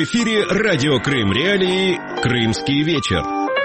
эфире радио Крым Реалии «Крымский вечер».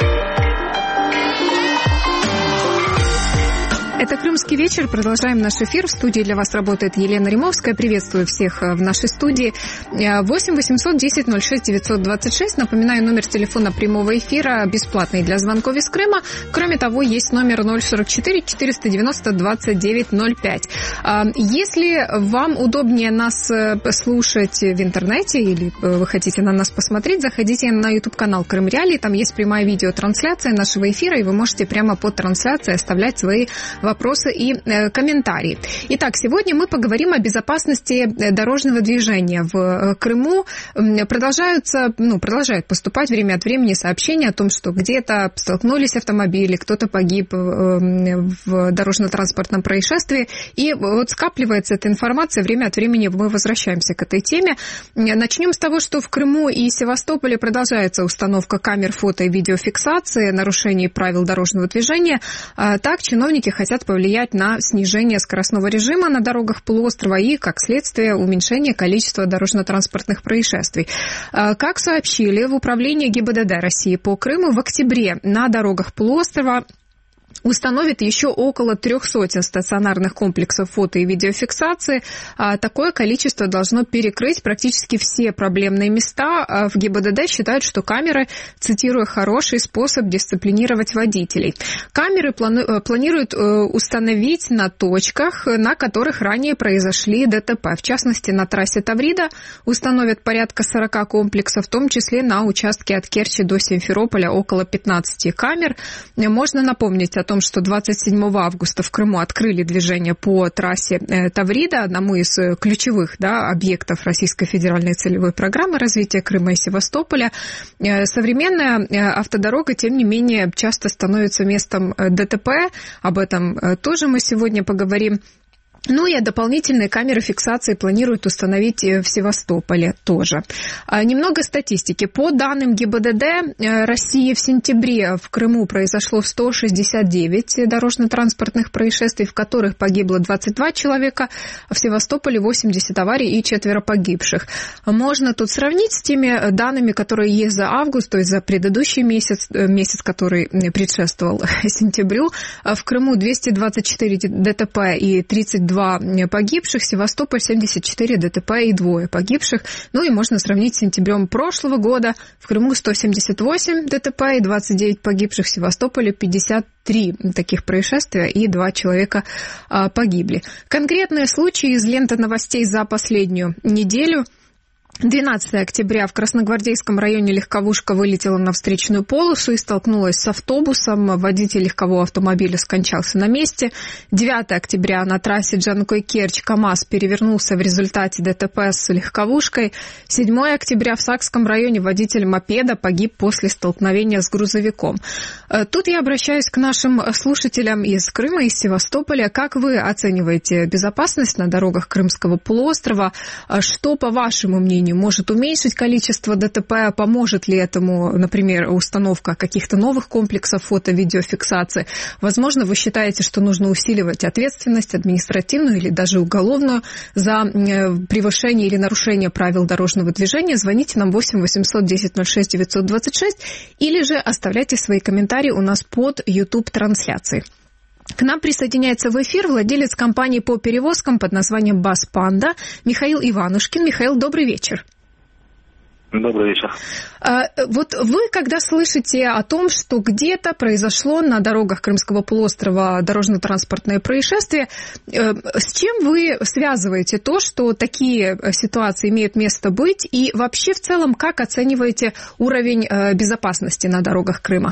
Это «Крымский вечер». Продолжаем наш эфир. В студии для вас работает Елена Римовская. Приветствую всех в нашей студии. 8 800 10 06 926. Напоминаю, номер телефона прямого эфира бесплатный для звонков из Крыма. Кроме того, есть номер 044 490 2905. Если вам удобнее нас слушать в интернете или вы хотите на нас посмотреть, заходите на YouTube-канал Крым Реалии. Там есть прямая видеотрансляция нашего эфира, и вы можете прямо под трансляцией оставлять свои вопросы и комментарии. Итак, сегодня мы поговорим о безопасности дорожного движения. В Крыму продолжают поступать время от времени сообщения о том, что где-то столкнулись автомобили, кто-то погиб в дорожно-транспортном происшествии. И вот скапливается эта информация, время от времени мы возвращаемся к этой теме. Начнем с того, что в Крыму и Севастополе продолжается установка камер фото- и видеофиксации нарушений правил дорожного движения. Так, чиновники хотят повлиять на снижение скоростного режима на дорогах полуострова и, как следствие, уменьшение количества дорожно-транспортных происшествий. Как сообщили в управлении ГИБДД России по Крыму, в октябре на дорогах полуострова установит еще около 300 стационарных комплексов фото- и видеофиксации. Такое количество должно перекрыть практически все проблемные места. В ГИБДД считают, что камеры, цитирую, хороший способ дисциплинировать водителей. Камеры планируют установить на точках, на которых ранее произошли ДТП. В частности, на трассе Таврида установят порядка 40 комплексов, в том числе на участке от Керчи до Симферополя около 15 камер. Можно напомнить о том, что 27 августа в Крыму открыли движение по трассе Таврида, одному из ключевых объектов Российской федеральной целевой программы развития Крыма и Севастополя. Современная автодорога, тем не менее, часто становится местом ДТП. Об этом тоже мы сегодня поговорим. Ну и дополнительные камеры фиксации планируют установить в Севастополе тоже. Немного статистики. По данным ГИБДД России, в сентябре в Крыму произошло 169 дорожно-транспортных происшествий, в которых погибло 22 человека, а в Севастополе 80 аварий и 4 погибших. Можно тут сравнить с теми данными, которые есть за август, то есть за предыдущий месяц, который предшествовал сентябрю. В Крыму 224 ДТП и 32 погибших, Севастополь 74 ДТП и 2 погибших. Ну и можно сравнить с сентябрем прошлого года. В Крыму 178 ДТП и 29 погибших, в Севастополе 53 таких происшествия и 2 человека погибли. Конкретные случаи из ленты новостей за последнюю неделю. 12 октября в Красногвардейском районе легковушка вылетела на встречную полосу и столкнулась с автобусом. Водитель легкового автомобиля скончался на месте. 9 октября на трассе Джанкой-Керчь КамАЗ перевернулся в результате ДТП с легковушкой. 7 октября в Сакском районе водитель мопеда погиб после столкновения с грузовиком. Тут я обращаюсь к нашим слушателям из Крыма, из Севастополя. Как вы оцениваете безопасность на дорогах Крымского полуострова? Что, по вашему мнению, может уменьшить количество ДТП? Поможет ли этому, например, установка каких-то новых комплексов фото-видеофиксации? Возможно, вы считаете, что нужно усиливать ответственность административную или даже уголовную за превышение или нарушение правил дорожного движения? Звоните нам 8 800 10 06 926 или же оставляйте свои комментарии у нас под YouTube-трансляцией. К нам присоединяется в эфир владелец компании по перевозкам под названием «Баспанда» Михаил Иванушкин. Михаил, добрый вечер. Добрый вечер. Вот вы, когда слышите о том, что где-то произошло на дорогах Крымского полуострова дорожно-транспортное происшествие, с чем вы связываете то, что такие ситуации имеют место быть? И вообще в целом, как оцениваете уровень безопасности на дорогах Крыма?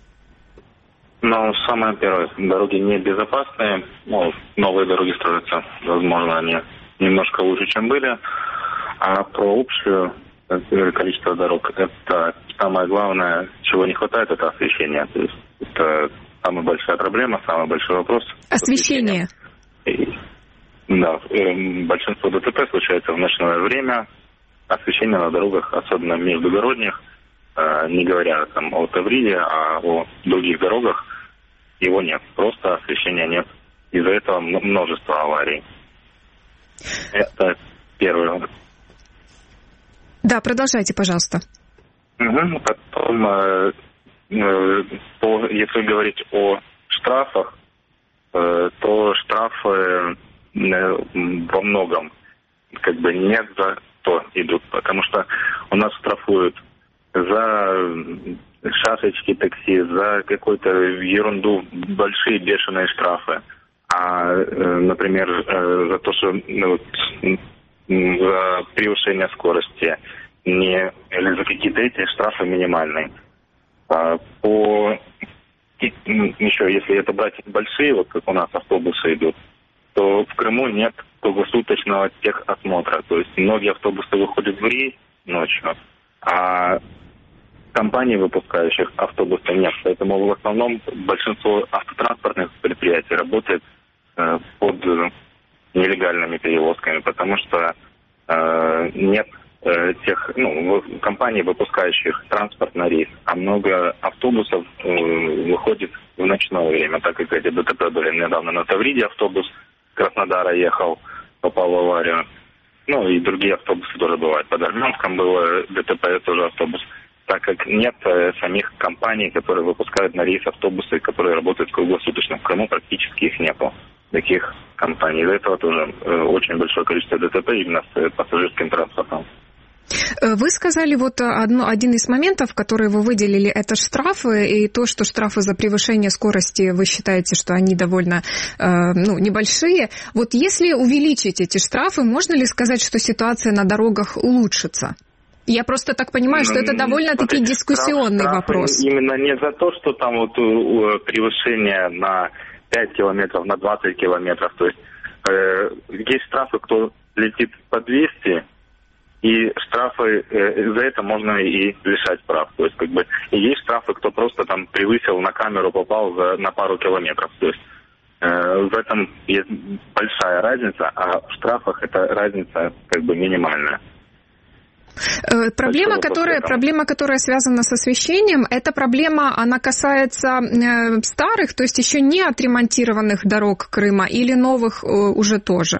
Самое первое, дороги небезопасные. Новые дороги строятся, возможно, они немножко лучше, чем были. А про общее количество дорог, это самое главное, чего не хватает, это освещение. То есть это самая большая проблема, самый большой вопрос. Освещение? Да, большинство ДТП случается в ночное время. Освещение на дорогах, особенно междугородних, не говоря о Тавриде, а о других дорогах, его нет. Просто освещения нет. Из-за этого множество аварий. Это первое. Да, продолжайте, пожалуйста. Потом, если говорить о штрафах, то штрафы во многом как бы не за то идут, потому что у нас штрафуют за шашечки такси, за какую-то ерунду, большие бешеные штрафы. А, например, за то, что за превышение скорости или за какие-то эти штрафы минимальные. Еще, если это брать большие, вот как у нас автобусы идут, то в Крыму нет круглосуточного техосмотра. То есть многие автобусы выходят в рейс ночью, а компаний, выпускающих автобусы, нет. Поэтому в основном большинство автотранспортных предприятий работает под нелегальными перевозками, потому что нет тех компаний, выпускающих транспорт на рейс, а много автобусов выходит в ночное время, так как эти ДТП были недавно на Тавриде, автобус с Краснодара ехал, попал в аварию. И другие автобусы тоже бывают. Под Армянском было ДТП, тоже автобус. Так как нет самих компаний, которые выпускают на рейс автобусы, которые работают круглосуточно. В Крыму практически их нету, таких компаний. Из-за этого тоже очень большое количество ДТП именно с пассажирским транспортом. Вы сказали один из моментов, которые вы выделили, это штрафы, и то, что штрафы за превышение скорости, вы считаете, что они довольно небольшие. Вот если увеличить эти штрафы, можно ли сказать, что ситуация на дорогах улучшится? Я просто так понимаю, что это довольно-таки дискуссионный вопрос. Именно не за то, что там превышение на 5 километров, на 20 километров. То есть есть штрафы, кто летит по 200, и штрафы за это можно и лишать прав. То есть и есть штрафы, кто просто там превысил, на камеру попал на пару километров. То есть в этом есть большая разница, а в штрафах эта разница минимальная. Проблема, которая связана с освещением, эта проблема, она касается старых, то есть еще не отремонтированных дорог Крыма, или новых уже тоже?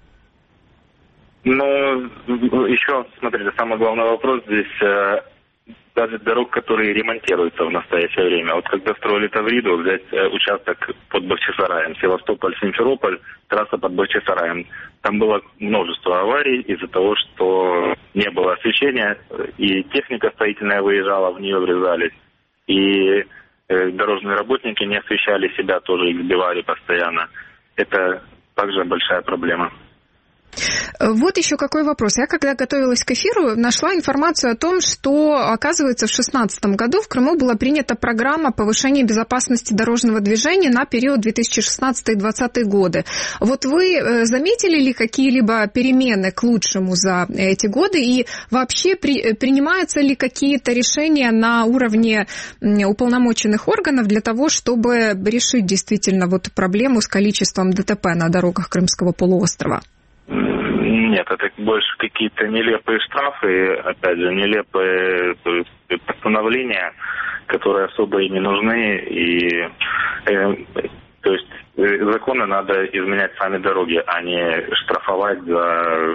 Еще, смотрите, самый главный вопрос здесь, даже дорог, которые ремонтируются в настоящее время. Вот когда строили Тавриду, взять участок под Бахчисараем, Севастополь-Симферополь, трасса под Бахчисараем. Там было множество аварий из-за того, что не было освещения, и техника строительная выезжала, в нее врезались, и дорожные работники не освещали себя, тоже их сбивали постоянно. Это также большая проблема. Вот еще какой вопрос. Я, когда готовилась к эфиру, нашла информацию о том, что, оказывается, в 2016 году в Крыму была принята программа повышения безопасности дорожного движения на период 2016-2020 годы. Вот вы заметили ли какие-либо перемены к лучшему за эти годы? И вообще принимаются ли какие-то решения на уровне уполномоченных органов для того, чтобы решить действительно проблему с количеством ДТП на дорогах Крымского полуострова? Нет, это больше какие-то нелепые штрафы, опять же, нелепые постановления, которые особо и не нужны. И, то есть законы надо изменять сами дороги, а не штрафовать за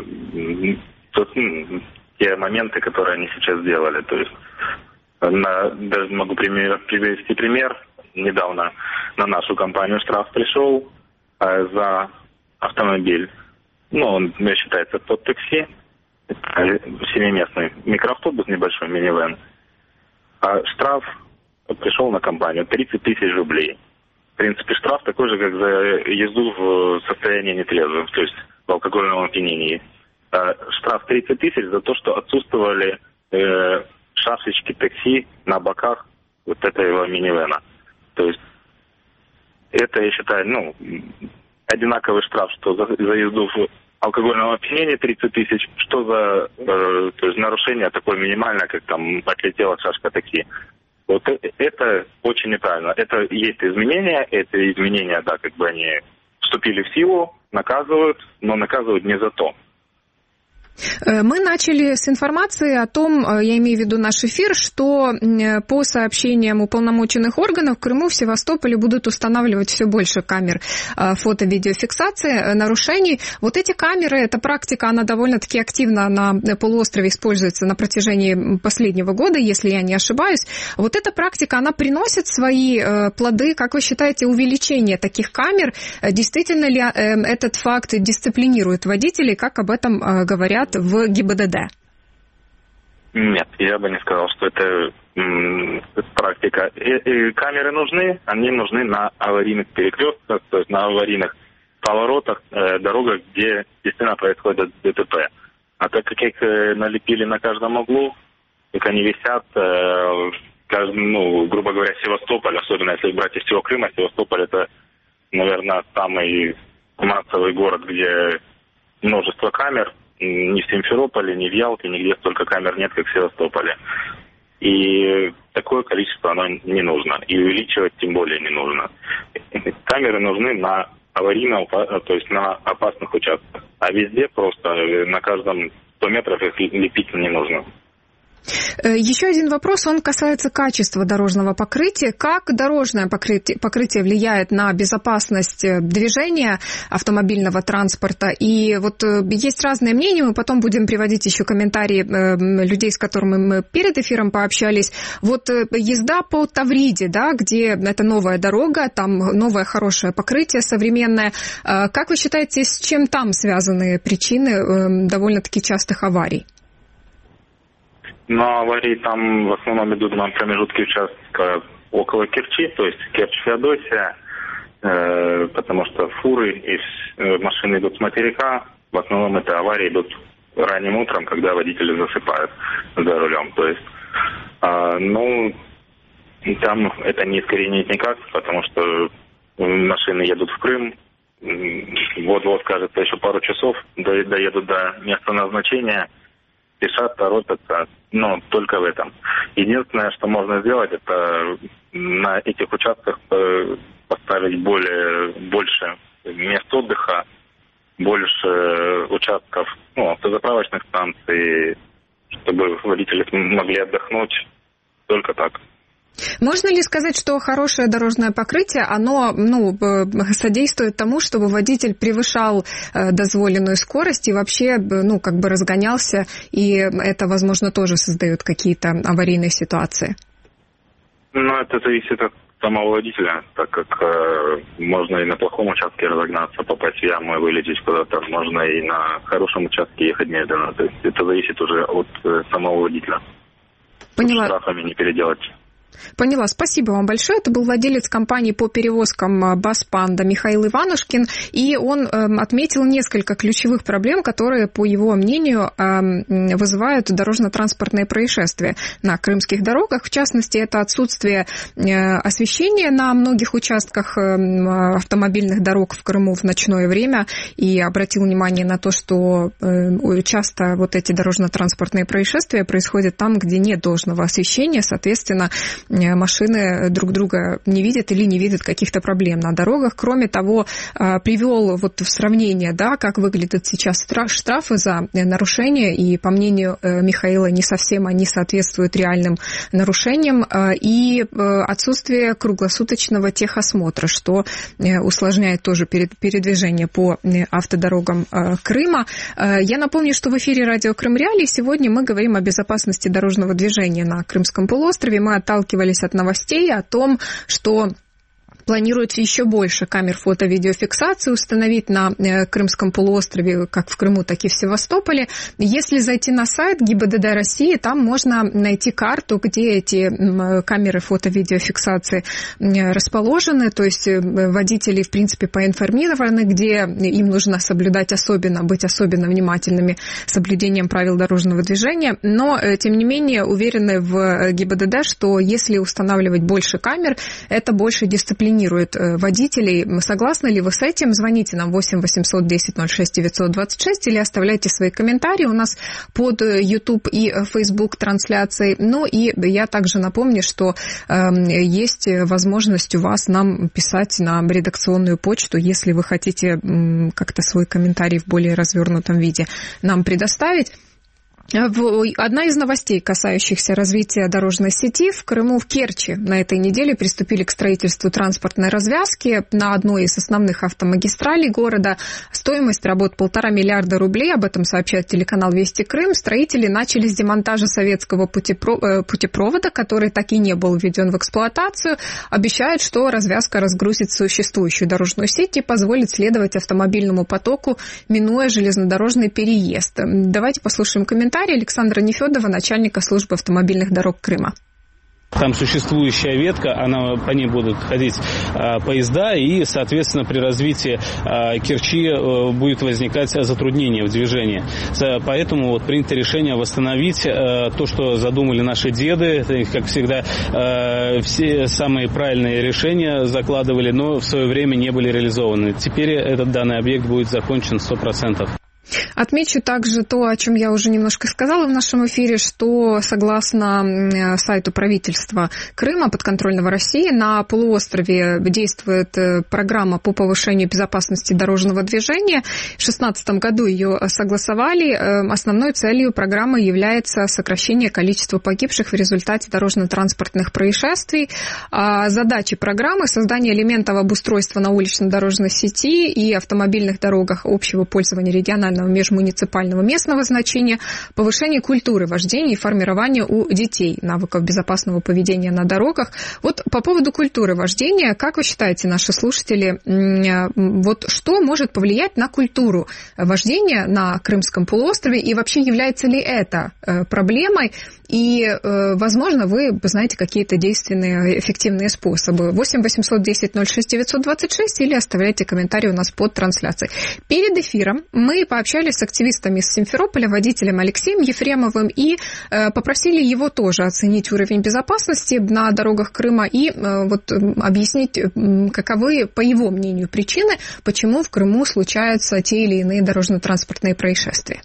те моменты, которые они сейчас сделали. То есть даже могу привести пример. Недавно на нашу компанию штраф пришел за автомобиль. Он считается под такси, семиместный микроавтобус, небольшой минивэн. А штраф пришел на компанию 30 тысяч рублей. В принципе, штраф такой же, как за езду в состоянии нетрезвым, то есть в алкогольном опьянении. Штраф 30 тысяч за то, что отсутствовали шашечки такси на боках этого минивэна. То есть это, я считаю, одинаковый штраф, что за езду в алкогольном опьянении 30 тысяч, что за то есть нарушение такое минимальное, как там отлетела шашка такси. Вот это очень неправильно. Это есть изменения, да, они вступили в силу, наказывают, но наказывают не за то. Мы начали с информации о том, я имею в виду наш эфир, что по сообщениям уполномоченных органов в Крыму, в Севастополе будут устанавливать все больше камер фото-видеофиксации нарушений. Вот эти камеры, эта практика, она довольно-таки активно на полуострове используется на протяжении последнего года, если я не ошибаюсь. Вот эта практика, она приносит свои плоды. Как вы считаете, увеличение таких камер, действительно ли этот факт дисциплинирует водителей, как об этом говорят в ГИБДД? Нет, я бы не сказал, что это практика. Камеры нужны, они нужны на аварийных перекрестках, то есть на аварийных поворотах, дорогах, где действительно происходит ДТП. А так как их налепили на каждом углу, как они висят, грубо говоря, Севастополь, особенно если брать из всего Крыма, Севастополь это, наверное, самый массовый город, где множество камер. Ни в Симферополе, ни в Ялте, нигде столько камер нет, как в Севастополе. И такое количество оно не нужно. И увеличивать тем более не нужно. Камеры нужны на аварийном, то есть на опасных участках. А везде просто на каждом 100 метров их лепить не нужно. Еще один вопрос, он касается качества дорожного покрытия. Как дорожное покрытие влияет на безопасность движения автомобильного транспорта? И вот есть разные мнения, мы потом будем приводить еще комментарии людей, с которыми мы перед эфиром пообщались. Вот езда по Тавриде, да, где это новая дорога, там новое хорошее покрытие современное. Как вы считаете, с чем там связаны причины довольно-таки частых аварий? Но аварии там в основном идут на промежутке участка около Керчи, то есть Керчь-Феодосия, потому что фуры и машины идут с материка. В основном это аварии идут ранним утром, когда водители засыпают за рулем. То есть, там это не искоренить никак, потому что машины едут в Крым. Вот-вот, кажется, еще пару часов доедут до места назначения. Спешат, торопятся, но только в этом. Единственное, что можно сделать, это на этих участках поставить больше мест отдыха, больше участков, автозаправочных станций, чтобы водители могли отдохнуть. Только так. Можно ли сказать, что хорошее дорожное покрытие, оно содействует тому, чтобы водитель превышал дозволенную скорость и вообще разгонялся, и это, возможно, тоже создает какие-то аварийные ситуации? Это зависит от самого водителя, так как можно и на плохом участке разогнаться, попасть в яму и вылететь куда-то, можно и на хорошем участке ехать медленно. То есть это зависит уже от самого водителя. Поняла. Штрафами не переделать. Поняла. Спасибо вам большое. Это был владелец компании по перевозкам «Баспанда» Михаил Иванушкин, и он отметил несколько ключевых проблем, которые, по его мнению, вызывают дорожно-транспортные происшествия на крымских дорогах. В частности, это отсутствие освещения на многих участках автомобильных дорог в Крыму в ночное время, и обратил внимание на то, что часто вот эти дорожно-транспортные происшествия происходят там, где нет должного освещения, соответственно, машины друг друга не видят или не видят каких-то проблем на дорогах. Кроме того, привел в сравнение, как выглядят сейчас штрафы за нарушения, и, по мнению Михаила, не совсем они соответствуют реальным нарушениям, и отсутствие круглосуточного техосмотра, что усложняет тоже передвижение по автодорогам Крыма. Я напомню, что в эфире радио Крым Реалии сегодня мы говорим о безопасности дорожного движения на Крымском полуострове. Мы отталкивались от новостей о том, что планируется еще больше камер фото-видеофиксации установить на Крымском полуострове, как в Крыму, так и в Севастополе. Если зайти на сайт ГИБДД России, там можно найти карту, где эти камеры фото-видеофиксации расположены, то есть водители, в принципе, поинформированы, где им нужно быть особенно внимательными с соблюдением правил дорожного движения, но, тем не менее, уверены в ГИБДД, что если устанавливать больше камер, это больше дисциплинирует дискриминирует водителей. Согласны ли вы с этим? Звоните нам 8 800 10 06 926 или оставляйте свои комментарии у нас под YouTube и Facebook трансляцией. Ну и я также напомню, что есть возможность у вас нам писать на редакционную почту, если вы хотите как-то свой комментарий в более развернутом виде нам предоставить. Одна из новостей, касающихся развития дорожной сети: в Крыму, в Керчи на этой неделе приступили к строительству транспортной развязки на одной из основных автомагистралей города. Стоимость работ 1,5 миллиарда рублей, об этом сообщает телеканал «Вести Крым». Строители начали с демонтажа советского путепровода, который так и не был введен в эксплуатацию. Обещают, что развязка разгрузит существующую дорожную сеть и позволит следовать автомобильному потоку, минуя железнодорожный переезд. Давайте послушаем комментарий Александра Нефёдова, начальника службы автомобильных дорог Крыма. Там существующая ветка, по ней будут ходить поезда, и, соответственно, при развитии Керчи будет возникать затруднение в движении. Поэтому принято решение восстановить то, что задумали наши деды. Это, как всегда, все самые правильные решения закладывали, но в свое время не были реализованы. Теперь этот данный объект будет закончен 100%. Отмечу также то, о чем я уже немножко сказала в нашем эфире, что согласно сайту правительства Крыма, подконтрольного России, на полуострове действует программа по повышению безопасности дорожного движения. В 2016 году ее согласовали. Основной целью программы является сокращение количества погибших в результате дорожно-транспортных происшествий. Задачи программы — создание элементов обустройства на улично-дорожной сети и автомобильных дорогах общего пользования регионального, межмуниципального, местного значения, повышение культуры вождения и формирование у детей навыков безопасного поведения на дорогах. Вот по поводу культуры вождения, как вы считаете, наши слушатели, что может повлиять на культуру вождения на Крымском полуострове, и вообще является ли это проблемой? И, возможно, вы знаете какие-то действенные, эффективные способы. 8 800 10 06 926 или оставляйте комментарии у нас под трансляцией. Перед эфиром мы пообщались с активистами из Симферополя, водителем Алексеем Ефремовым, и попросили его тоже оценить уровень безопасности на дорогах Крыма и объяснить, каковы, по его мнению, причины, почему в Крыму случаются те или иные дорожно-транспортные происшествия.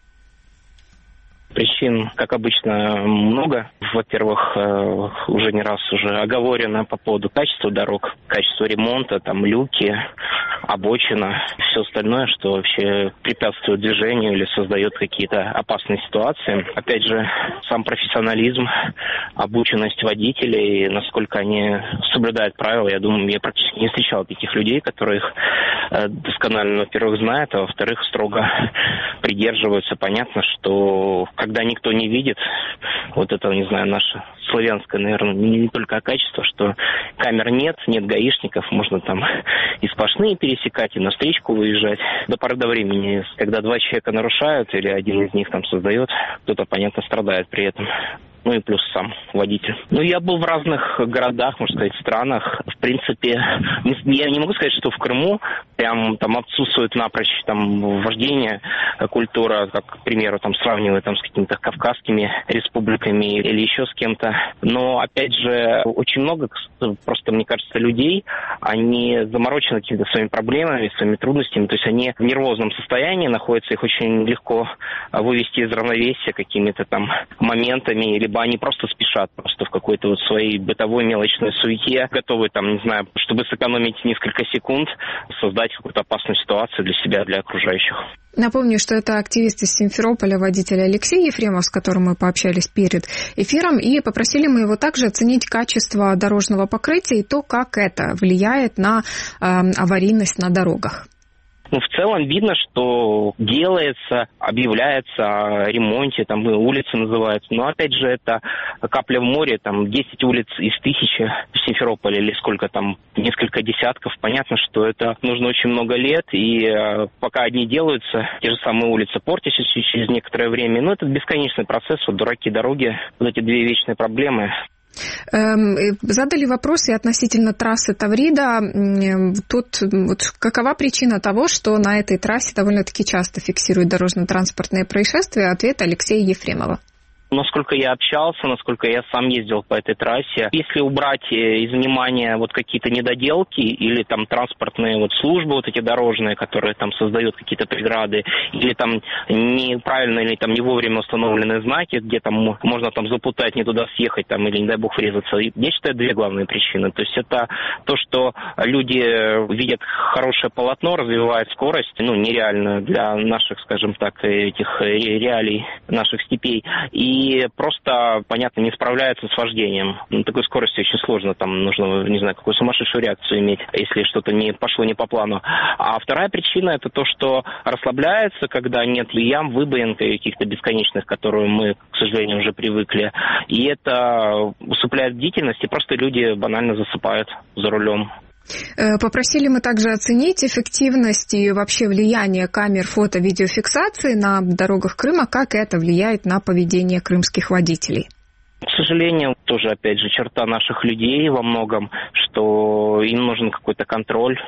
Причин, как обычно, много. Во-первых, уже не раз оговорено по поводу качества дорог, качества ремонта, люки, обочина, все остальное, что вообще препятствует движению или создает какие-то опасные ситуации. Опять же, сам профессионализм, обученность водителей, насколько они соблюдают правила. Я думаю, я практически не встречал таких людей, которые их досконально, во-первых, знают, а во-вторых, строго придерживаются. Понятно, что когда никто не видит, наше славянское, наверное, не только качество, что камер нет гаишников, можно и сплошные пересекать, и на встречку выезжать. До поры до времени, когда два человека нарушают, или один из них создает, кто-то, понятно, страдает при этом. И плюс сам водитель. Я был в разных городах, можно сказать, странах. В принципе, я не могу сказать, что в Крыму прям отсутствует напрочь вождение, культура, как, к примеру, сравнивая с какими-то кавказскими республиками или еще с кем-то. Но, опять же, очень много, просто, мне кажется, людей, они заморочены какими-то своими проблемами, своими трудностями. То есть они в нервозном состоянии находятся, их очень легко вывести из равновесия какими-то моментами, либо они просто спешат в какой-то своей бытовой мелочной суете, готовы, чтобы сэкономить несколько секунд, создать какую-то опасную ситуацию для себя, для окружающих. Напомню, что это активист из Симферополя, водитель Алексей Ефремов, с которым мы пообщались перед эфиром, и попросили мы его также оценить качество дорожного покрытия и то, как это влияет на аварийность на дорогах. В целом видно, что делается, объявляется о ремонте, улицы называются. Но, опять же, это капля в море, 10 улиц из 1000 в Симферополе, или сколько несколько десятков. Понятно, что это нужно очень много лет, и пока одни делаются, те же самые улицы портятся через некоторое время. Но это бесконечный процесс, дураки дороги, эти две вечные проблемы. Задали вопрос и относительно трассы Таврида. Какова причина того, что на этой трассе довольно-таки часто фиксируют дорожно-транспортные происшествия? Ответ Алексея Ефремова. Насколько я общался, насколько я сам ездил по этой трассе, если убрать из внимания вот какие-то недоделки или там транспортные вот службы вот эти дорожные, которые там создают какие-то преграды, или там неправильно или там не вовремя установленные знаки, где там можно там запутать, не туда съехать там или, не дай бог, врезаться. Я считаю, две главные причины. То есть это то, что люди видят хорошее полотно, развивают скорость, нереально для наших, скажем так, этих реалий наших степей. И просто, понятно, не справляются с вождением. На такой скорости очень сложно, там нужно, не знаю, какую сумасшедшую реакцию иметь, если что-то не пошло не по плану. А вторая причина – это то, что расслабляется, когда нет ям, выбоин каких-то бесконечных, к которым мы, к сожалению, уже привыкли. И это усыпляет бдительность, и просто люди банально засыпают за рулем. Попросили мы также оценить эффективность и вообще влияние камер фото-видеофиксации на дорогах Крыма, как это влияет на поведение крымских водителей. К сожалению, тоже, опять же, черта наших людей во многом, что им нужен какой-то контроль.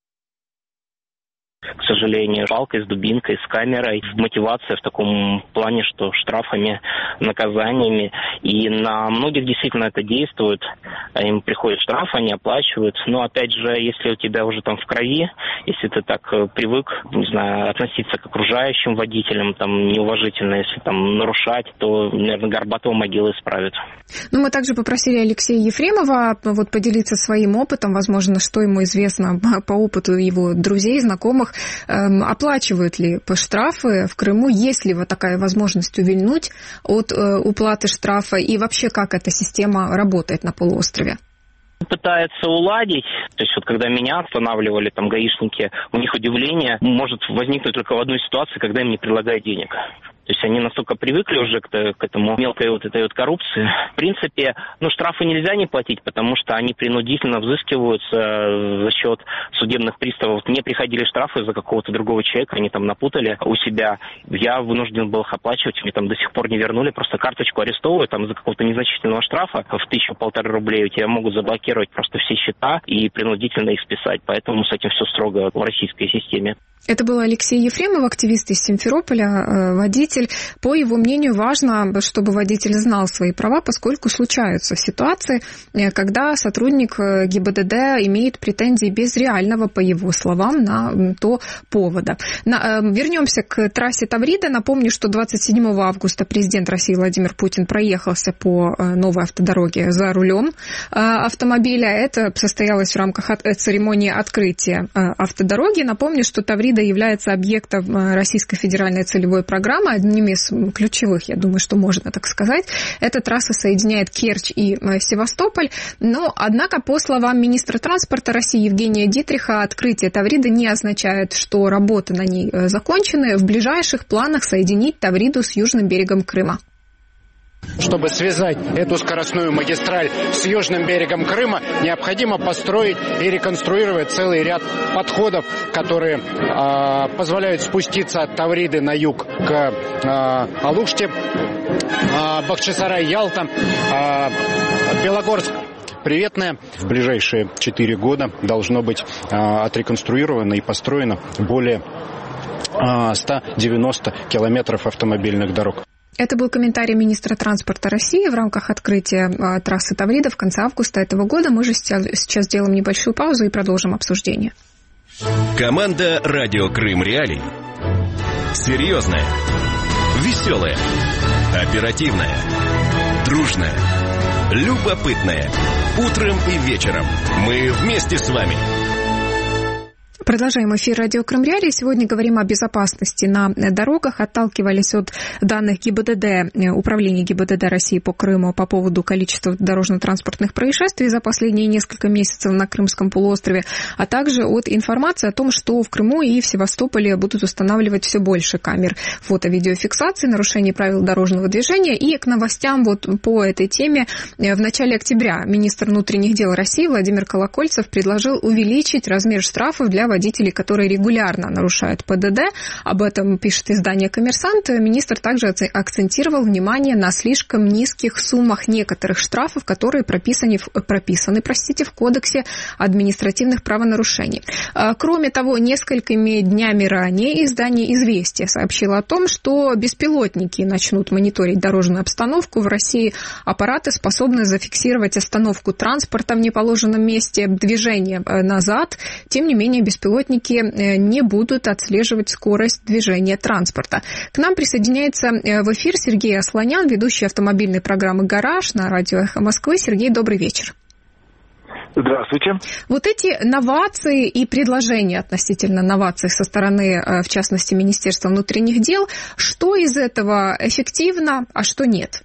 К сожалению, палкой, с дубинкой, с камерой. Мотивация в таком плане, что штрафами, наказаниями. И на многих действительно это действует. Им приходит штраф, они оплачивают. Но, опять же, если у тебя уже там в крови, если ты так привык, не знаю, относиться к окружающим водителям там неуважительно, если там нарушать, то, наверное, горбатого могилы исправят. Мы также попросили Алексея Ефремова поделиться своим опытом, возможно, что ему известно по опыту его друзей, знакомых. Оплачивают ли штрафы в Крыму, есть ли вот такая возможность увильнуть от уплаты штрафа, и вообще как эта система работает на полуострове? Пытается уладить. То есть вот когда меня останавливали там гаишники, у них удивление может возникнуть только в одной ситуации, когда им не предлагают денег. То есть они настолько привыкли уже к этому мелкой вот этой вот коррупции. В принципе, штрафы нельзя не платить, потому что они принудительно взыскиваются за счет судебных приставов. Мне приходили штрафы за какого-то другого человека, они там напутали у себя. Я вынужден был их оплачивать, мне там до сих пор не вернули. Просто карточку арестовывают там за какого-то незначительного штрафа в 1,5 рублей. У тебя могут заблокировать просто все счета и принудительно их списать. Поэтому с этим все строго в российской системе. Это был Алексей Ефремов, активист из Симферополя, водитель. По его мнению, важно, чтобы водитель знал свои права, поскольку случаются ситуации, когда сотрудник ГИБДД имеет претензии без реального, по его словам, на то повода. Вернемся к трассе Таврида. Напомню, что 27 августа президент России Владимир Путин проехался по новой автодороге за рулем автомобиля. Это состоялось в рамках церемонии открытия автодороги. Напомню, что Таврид является объектом Российской федеральной целевой программы, одним из ключевых, я думаю, что можно так сказать. Эта трасса соединяет Керчь и Севастополь, но, однако, по словам министра транспорта России Евгения Дитриха, открытие Таврида не означает, что работы на ней закончены. В ближайших планах соединить Тавриду с южным берегом Крыма. Чтобы связать эту скоростную магистраль с южным берегом Крыма, необходимо построить и реконструировать целый ряд подходов, которые позволяют спуститься от Тавриды на юг к Алуште, Бахчисарай, Ялта, Белогорск. Приветное. В ближайшие 4 года должно быть отреконструировано и построено более 190 километров автомобильных дорог. Это был комментарий министра транспорта России в рамках открытия трассы Таврида в конце августа этого года. Мы же сейчас сделаем небольшую паузу и продолжим обсуждение. Команда «Радио Крым Реалии». Серьезная, веселая, оперативная, дружная, любопытная. Утром и вечером мы вместе с вами. Продолжаем эфир «Радио Крым Реалии». Сегодня говорим о безопасности на дорогах. Отталкивались от данных ГИБДД, Управления ГИБДД России по Крыму по поводу количества дорожно-транспортных происшествий за последние несколько месяцев на Крымском полуострове, а также от информации о том, что в Крыму и в Севастополе будут устанавливать все больше камер фото-видеофиксации, нарушений правил дорожного движения. И к новостям по этой теме. В начале октября министр внутренних дел России Владимир Колокольцев предложил увеличить размер штрафов для водителей, которые регулярно нарушают ПДД. Об этом пишет издание «Коммерсант». Министр также акцентировал внимание на слишком низких суммах некоторых штрафов, которые прописаны в Кодексе административных правонарушений. Кроме того, несколькими днями ранее издание «Известия» сообщило о том, что беспилотники начнут мониторить дорожную обстановку. В России аппараты способны зафиксировать остановку транспорта в неположенном месте, движение назад. Тем не менее, беспилотники не будут отслеживать скорость движения транспорта. К нам присоединяется в эфир Сергей Асланян, ведущий автомобильной программы «Гараж» на радио «Эхо Москвы». Сергей, добрый вечер. Здравствуйте. Вот эти новации и предложения относительно новаций со стороны, в частности, Министерства внутренних дел, что из этого эффективно, а что нет?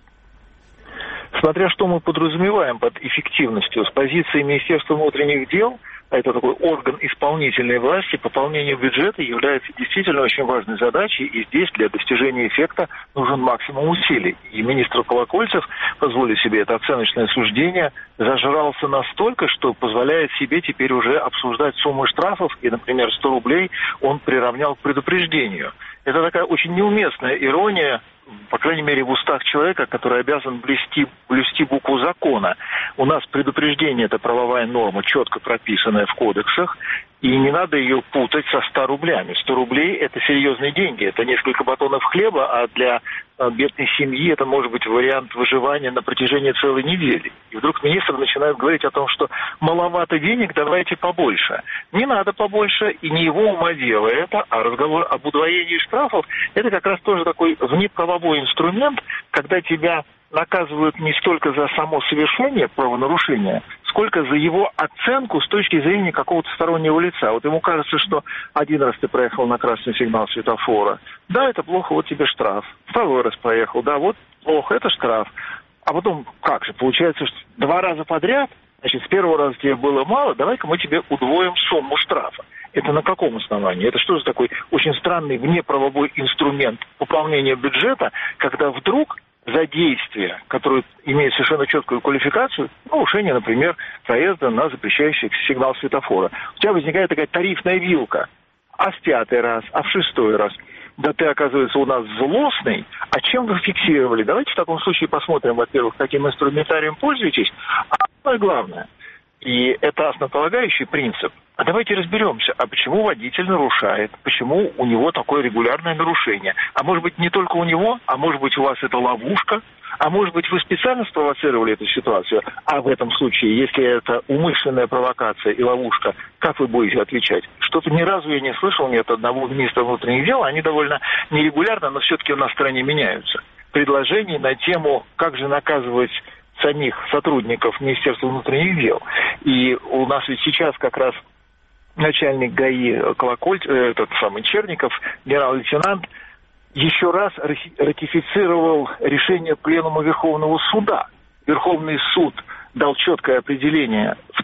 Смотря что мы подразумеваем под эффективностью, с позиции Министерства внутренних дел, а это такой орган исполнительной власти, пополнение бюджета является действительно очень важной задачей, и здесь для достижения эффекта нужен максимум усилий. И министр Колокольцев, позволю себе это оценочное суждение, зажрался настолько, что позволяет себе теперь уже обсуждать суммы штрафов, и, например, 100 рублей он приравнял к предупреждению. Это такая очень неуместная ирония, по крайней мере, в устах человека, который обязан блюсти букву закона. У нас предупреждение – это правовая норма, четко прописанная в кодексах, и не надо ее путать со 100 рублями. 100 рублей – это серьезные деньги, это несколько батонов хлеба, а для бедной семьи это может быть вариант выживания на протяжении целой недели. И вдруг министр начинает говорить о том, что маловато денег, давайте побольше. Не надо побольше, и не его ума дело это, а разговор об удвоении штрафов – это как раз тоже такой внеправовой инструмент, когда тебя наказывают не столько за само совершение правонарушения, сколько за его оценку с точки зрения какого-то стороннего лица. Вот ему кажется, что один раз ты проехал на красный сигнал светофора, да, это плохо, вот тебе штраф. Второй раз проехал, да, вот плохо, это штраф. А потом, как же, получается, что 2 раза подряд, значит, с первого раза тебе было мало, давай-ка мы тебе удвоим сумму штрафа. Это на каком основании? Это что же такой очень странный внеправовой инструмент пополнения бюджета, когда вдруг за действие, которое имеет совершенно четкую квалификацию, нарушение, например, проезда на запрещающий сигнал светофора, у тебя возникает такая тарифная вилка. А в 5-й раз, а в 6-й раз. Да ты, оказывается, у нас злостный. А чем вы фиксировали? Давайте в таком случае посмотрим, во-первых, каким инструментарием пользуетесь. А самое главное, и это основополагающий принцип. А давайте разберемся, а почему водитель нарушает, почему у него такое регулярное нарушение. А может быть, не только у него, а может быть, у вас это ловушка, а может быть, вы специально спровоцировали эту ситуацию. А в этом случае, если это умышленная провокация и ловушка, как вы будете отвечать? Что-то ни разу я не слышал ни от одного министра внутренних дел, они довольно нерегулярно, но все-таки у нас в стране меняются. Предложений на тему, как же наказывать самих сотрудников Министерства внутренних дел. И у нас ведь сейчас как раз начальник ГАИ этот самый Черников, генерал-лейтенант, еще раз ратифицировал решение Пленума Верховного суда. Верховный суд дал четкое определение в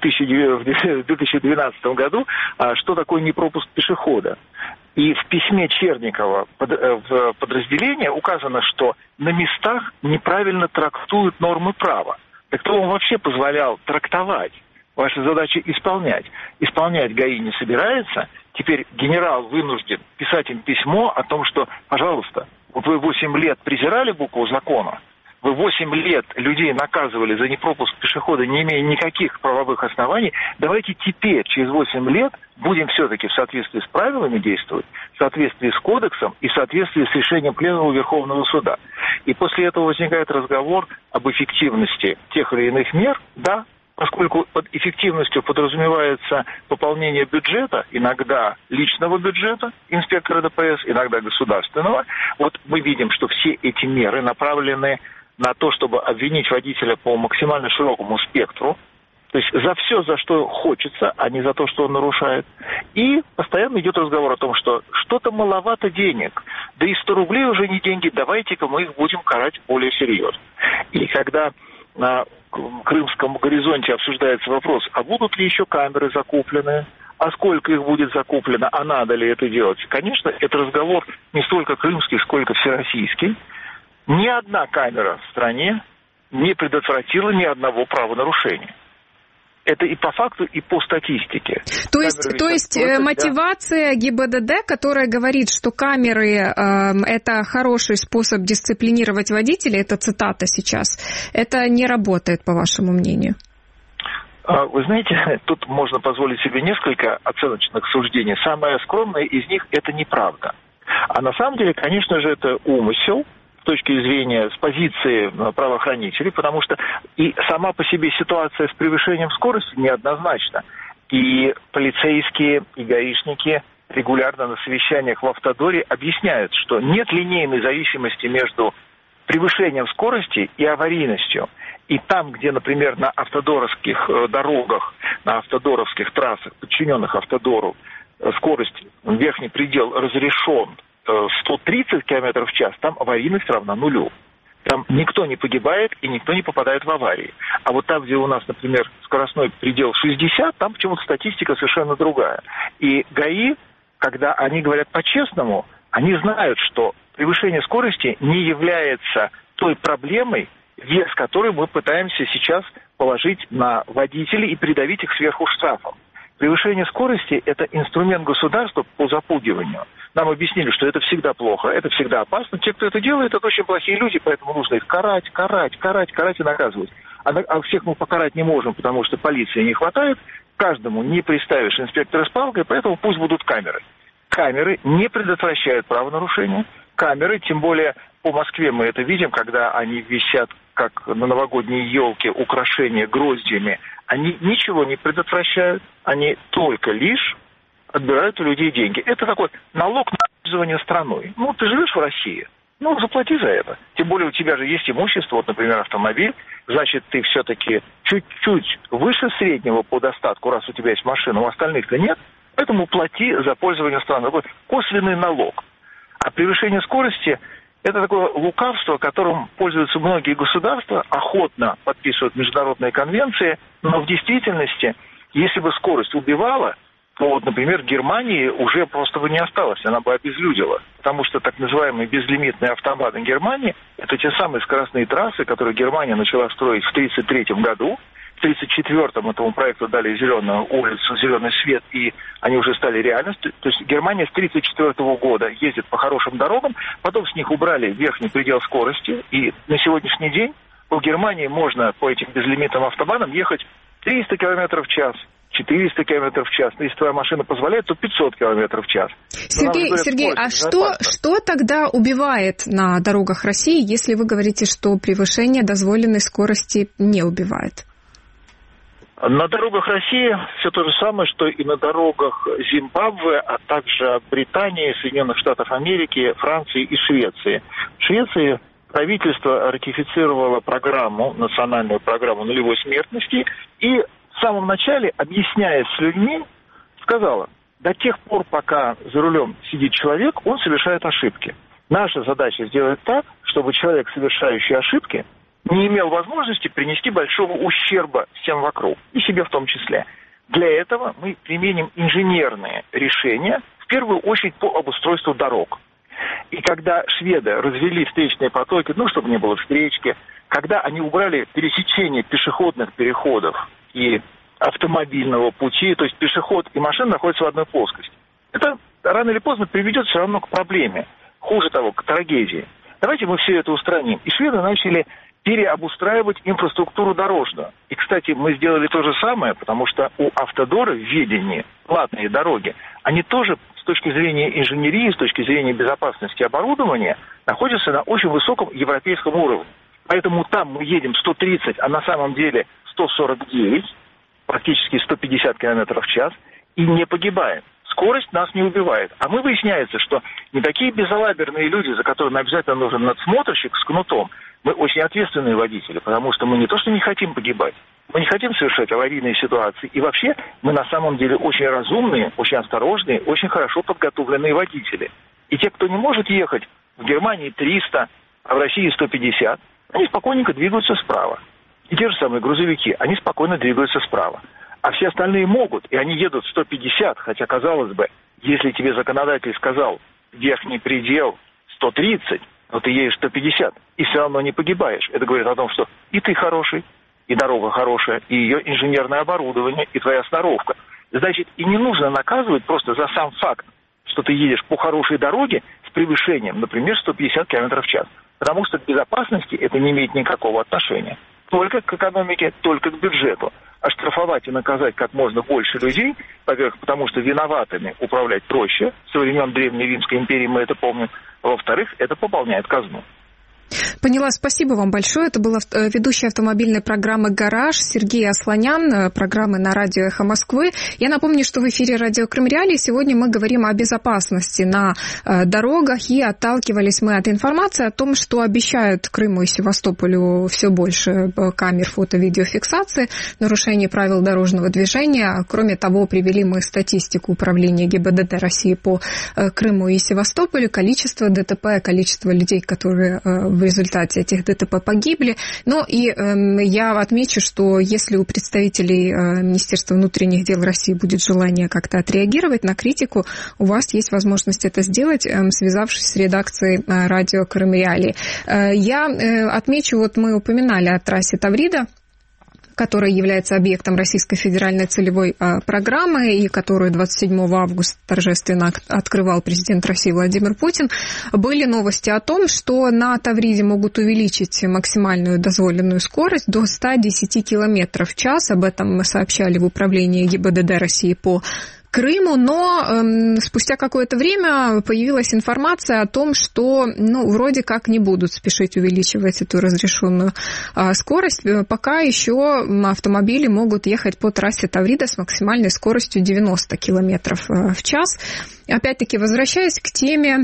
2012 году, что такое непропуск пешехода. И в письме Черникова в подразделение указано, что на местах неправильно трактуют нормы права. Так кто вам вообще позволял трактовать? Ваша задача исполнять. Исполнять ГАИ не собирается. Теперь генерал вынужден писать им письмо о том, что, пожалуйста, вот вы 8 лет презирали букву закона, вы 8 лет людей наказывали за непропуск пешехода, не имея никаких правовых оснований. Давайте теперь, через 8 лет, будем все-таки в соответствии с правилами действовать, в соответствии с кодексом и в соответствии с решением Пленума Верховного суда. И после этого возникает разговор об эффективности тех или иных мер, да, поскольку под эффективностью подразумевается пополнение бюджета, иногда личного бюджета инспектора ДПС, иногда государственного. Вот мы видим, что все эти меры направлены на то, чтобы обвинить водителя по максимально широкому спектру, то есть за все, за что хочется, а не за то, что он нарушает. И постоянно идет разговор о том, что что-то маловато денег, да и 100 рублей уже не деньги, давайте-ка мы их будем карать более серьезно. И когда на крымском горизонте обсуждается вопрос, а будут ли еще камеры закуплены, а сколько их будет закуплено, а надо ли это делать. Конечно, это разговор не столько крымский, сколько всероссийский. Ни одна камера в стране не предотвратила ни одного правонарушения. Это и по факту, и по статистике. То есть мотивация ГИБДД, которая говорит, что камеры это хороший способ дисциплинировать водителей, это цитата сейчас, это не работает, по вашему мнению? Вы знаете, тут можно позволить себе несколько оценочных суждений. Самое скромное из них – это неправда. А на самом деле, конечно же, это умысел с точки зрения, с позиции правоохранителей, потому что и сама по себе ситуация с превышением скорости неоднозначна. И полицейские, и гаишники регулярно на совещаниях в автодоре объясняют, что нет линейной зависимости между превышением скорости и аварийностью. И там, где, например, на автодоровских дорогах, на автодоровских трассах, подчиненных автодору, скорость, верхний предел разрешен 130 км в час, там аварийность равна нулю. Там никто не погибает и никто не попадает в аварии. А вот там, где у нас, например, скоростной предел 60, там почему-то статистика совершенно другая. И ГАИ, когда они говорят по-честному, они знают, что превышение скорости не является той проблемой, вес которой мы пытаемся сейчас положить на водителей и придавить их сверху штрафом. Превышение скорости – это инструмент государства по запугиванию. Нам объяснили, что это всегда плохо, это всегда опасно. Те, кто это делает, это очень плохие люди, поэтому нужно их карать и наказывать. А всех мы покарать не можем, потому что полиции не хватает. Каждому не приставишь инспектора с палкой, поэтому пусть будут камеры. Камеры не предотвращают правонарушения. Камеры, тем более по Москве мы это видим, когда они висят, как на новогодней елке, украшения гроздьями, они ничего не предотвращают, они только лишь отбирают у людей деньги. Это такой налог на пользование страной. Ну, ты живешь в России, ну, заплати за это. Тем более у тебя же есть имущество, вот, например, автомобиль, значит, ты все-таки чуть-чуть выше среднего по достатку, раз у тебя есть машина, у остальных-то нет, поэтому плати за пользование страной. Такой косвенный налог. А превышение скорости – это такое лукавство, которым пользуются многие государства, охотно подписывают международные конвенции, но в действительности, если бы скорость убивала, то, вот, например, Германии уже просто бы не осталось, она бы обезлюдила. Потому что так называемые безлимитные автобаны Германии – это те самые скоростные трассы, которые Германия начала строить в 1933 году. В 1934-м этому проекту дали зеленую улицу, зеленый свет, и они уже стали реальностью. То есть Германия с 1934 года ездит по хорошим дорогам, потом с них убрали верхний предел скорости, и на сегодняшний день в Германии можно по этим безлимитным автобанам ехать 300 км в час, 400 км в час. Но если твоя машина позволяет, то 500 км в час. Сергей, а что тогда убивает на дорогах России, если вы говорите, что превышение дозволенной скорости не убивает? На дорогах России все то же самое, что и на дорогах Зимбабве, а также Британии, Соединенных Штатов Америки, Франции и Швеции. В Швеции правительство ратифицировало программу, национальную программу нулевой смертности, и в самом начале, объясняя с людьми, сказала, до тех пор, пока за рулем сидит человек, он совершает ошибки. Наша задача сделать так, чтобы человек, совершающий ошибки, не имел возможности принести большого ущерба всем вокруг, и себе в том числе. Для этого мы применим инженерные решения, в первую очередь по обустройству дорог. И когда шведы развели встречные потоки, чтобы не было встречки, когда они убрали пересечение пешеходных переходов и автомобильного пути, то есть пешеход и машина находятся в одной плоскости, это рано или поздно приведет все равно к проблеме, хуже того, к трагедии. Давайте мы все это устраним. И шведы начали переобустраивать инфраструктуру дорожную. И, кстати, мы сделали то же самое, потому что у автодора в ведении платные дороги, они тоже с точки зрения инженерии, с точки зрения безопасности оборудования находятся на очень высоком европейском уровне. Поэтому там мы едем 130, а на самом деле 149, практически 150 км в час, и не погибаем. Скорость нас не убивает. А мы, выясняется, что не такие безалаберные люди, за которыми обязательно нужен надсмотрщик с кнутом, мы очень ответственные водители, потому что мы не то что не хотим погибать, мы не хотим совершать аварийные ситуации. И вообще мы на самом деле очень разумные, очень осторожные, очень хорошо подготовленные водители. И те, кто не может ехать в Германии 300, а в России 150, они спокойненько двигаются справа. И те же самые грузовики, они спокойно двигаются справа. А все остальные могут, и они едут 150, хотя, казалось бы, если тебе законодатель сказал верхний предел 130, но ты едешь 150, и все равно не погибаешь. Это говорит о том, что и ты хороший, и дорога хорошая, и ее инженерное оборудование, и твоя сноровка. Значит, и не нужно наказывать просто за сам факт, что ты едешь по хорошей дороге с превышением, например, 150 км в час. Потому что к безопасности это не имеет никакого отношения. Только к экономике, только к бюджету. А штрафовать и наказать как можно больше людей, во-первых, потому что виноватыми управлять проще, со времен Древней Римской империи мы это помним, а во-вторых, это пополняет казну. Поняла, спасибо вам большое. Это была ведущая автомобильной программы «Гараж» Сергей Асланян, программы на радио «Эхо Москвы». Я напомню, что в эфире радио «Крым Реалии» сегодня мы говорим о безопасности на дорогах, и отталкивались мы от информации о том, что обещают Крыму и Севастополю все больше камер фото-видеофиксации, нарушений правил дорожного движения. Кроме того, привели мы статистику управления ГИБДД России по Крыму и Севастополю, количество ДТП, количество людей, которые в результате этих ДТП погибли. Но и я отмечу, что если у представителей Министерства внутренних дел России будет желание как-то отреагировать на критику, у вас есть возможность это сделать, связавшись с редакцией радио «Крым Реалии». Я отмечу, вот мы упоминали о трассе Таврида, которая является объектом Российской федеральной целевой программы и которую 27 августа торжественно открывал президент России Владимир Путин, были новости о том, что на Тавриде могут увеличить максимальную дозволенную скорость до 110 км в час. Об этом мы сообщали в управлении ГИБДД России по Крыму, но спустя какое-то время появилась информация о том, что, вроде как не будут спешить увеличивать эту разрешенную скорость. Пока еще автомобили могут ехать по трассе Таврида с максимальной скоростью 90 км в час. Опять-таки, возвращаясь к теме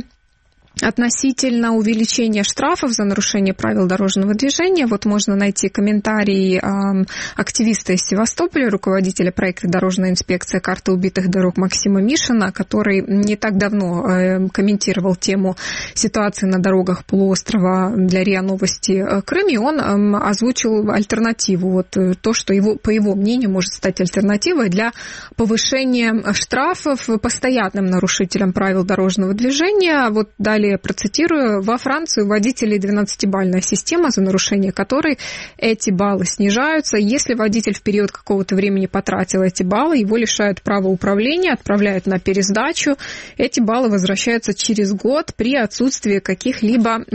относительно увеличения штрафов за нарушение правил дорожного движения, вот можно найти комментарий активиста из Севастополя, руководителя проекта «Дорожная инспекция. Карта убитых дорог» Максима Мишина, который не так давно комментировал тему ситуации на дорогах полуострова для РИА Новости Крым, и он озвучил альтернативу, вот то, что по его мнению может стать альтернативой для повышения штрафов постоянным нарушителям правил дорожного движения. Вот далее процитирую: во Франции у водителей 12-бальная система, за нарушение которой эти баллы снижаются. Если водитель в период какого-то времени потратил эти баллы, его лишают права управления, отправляют на пересдачу. Эти баллы возвращаются через год при отсутствии каких-либо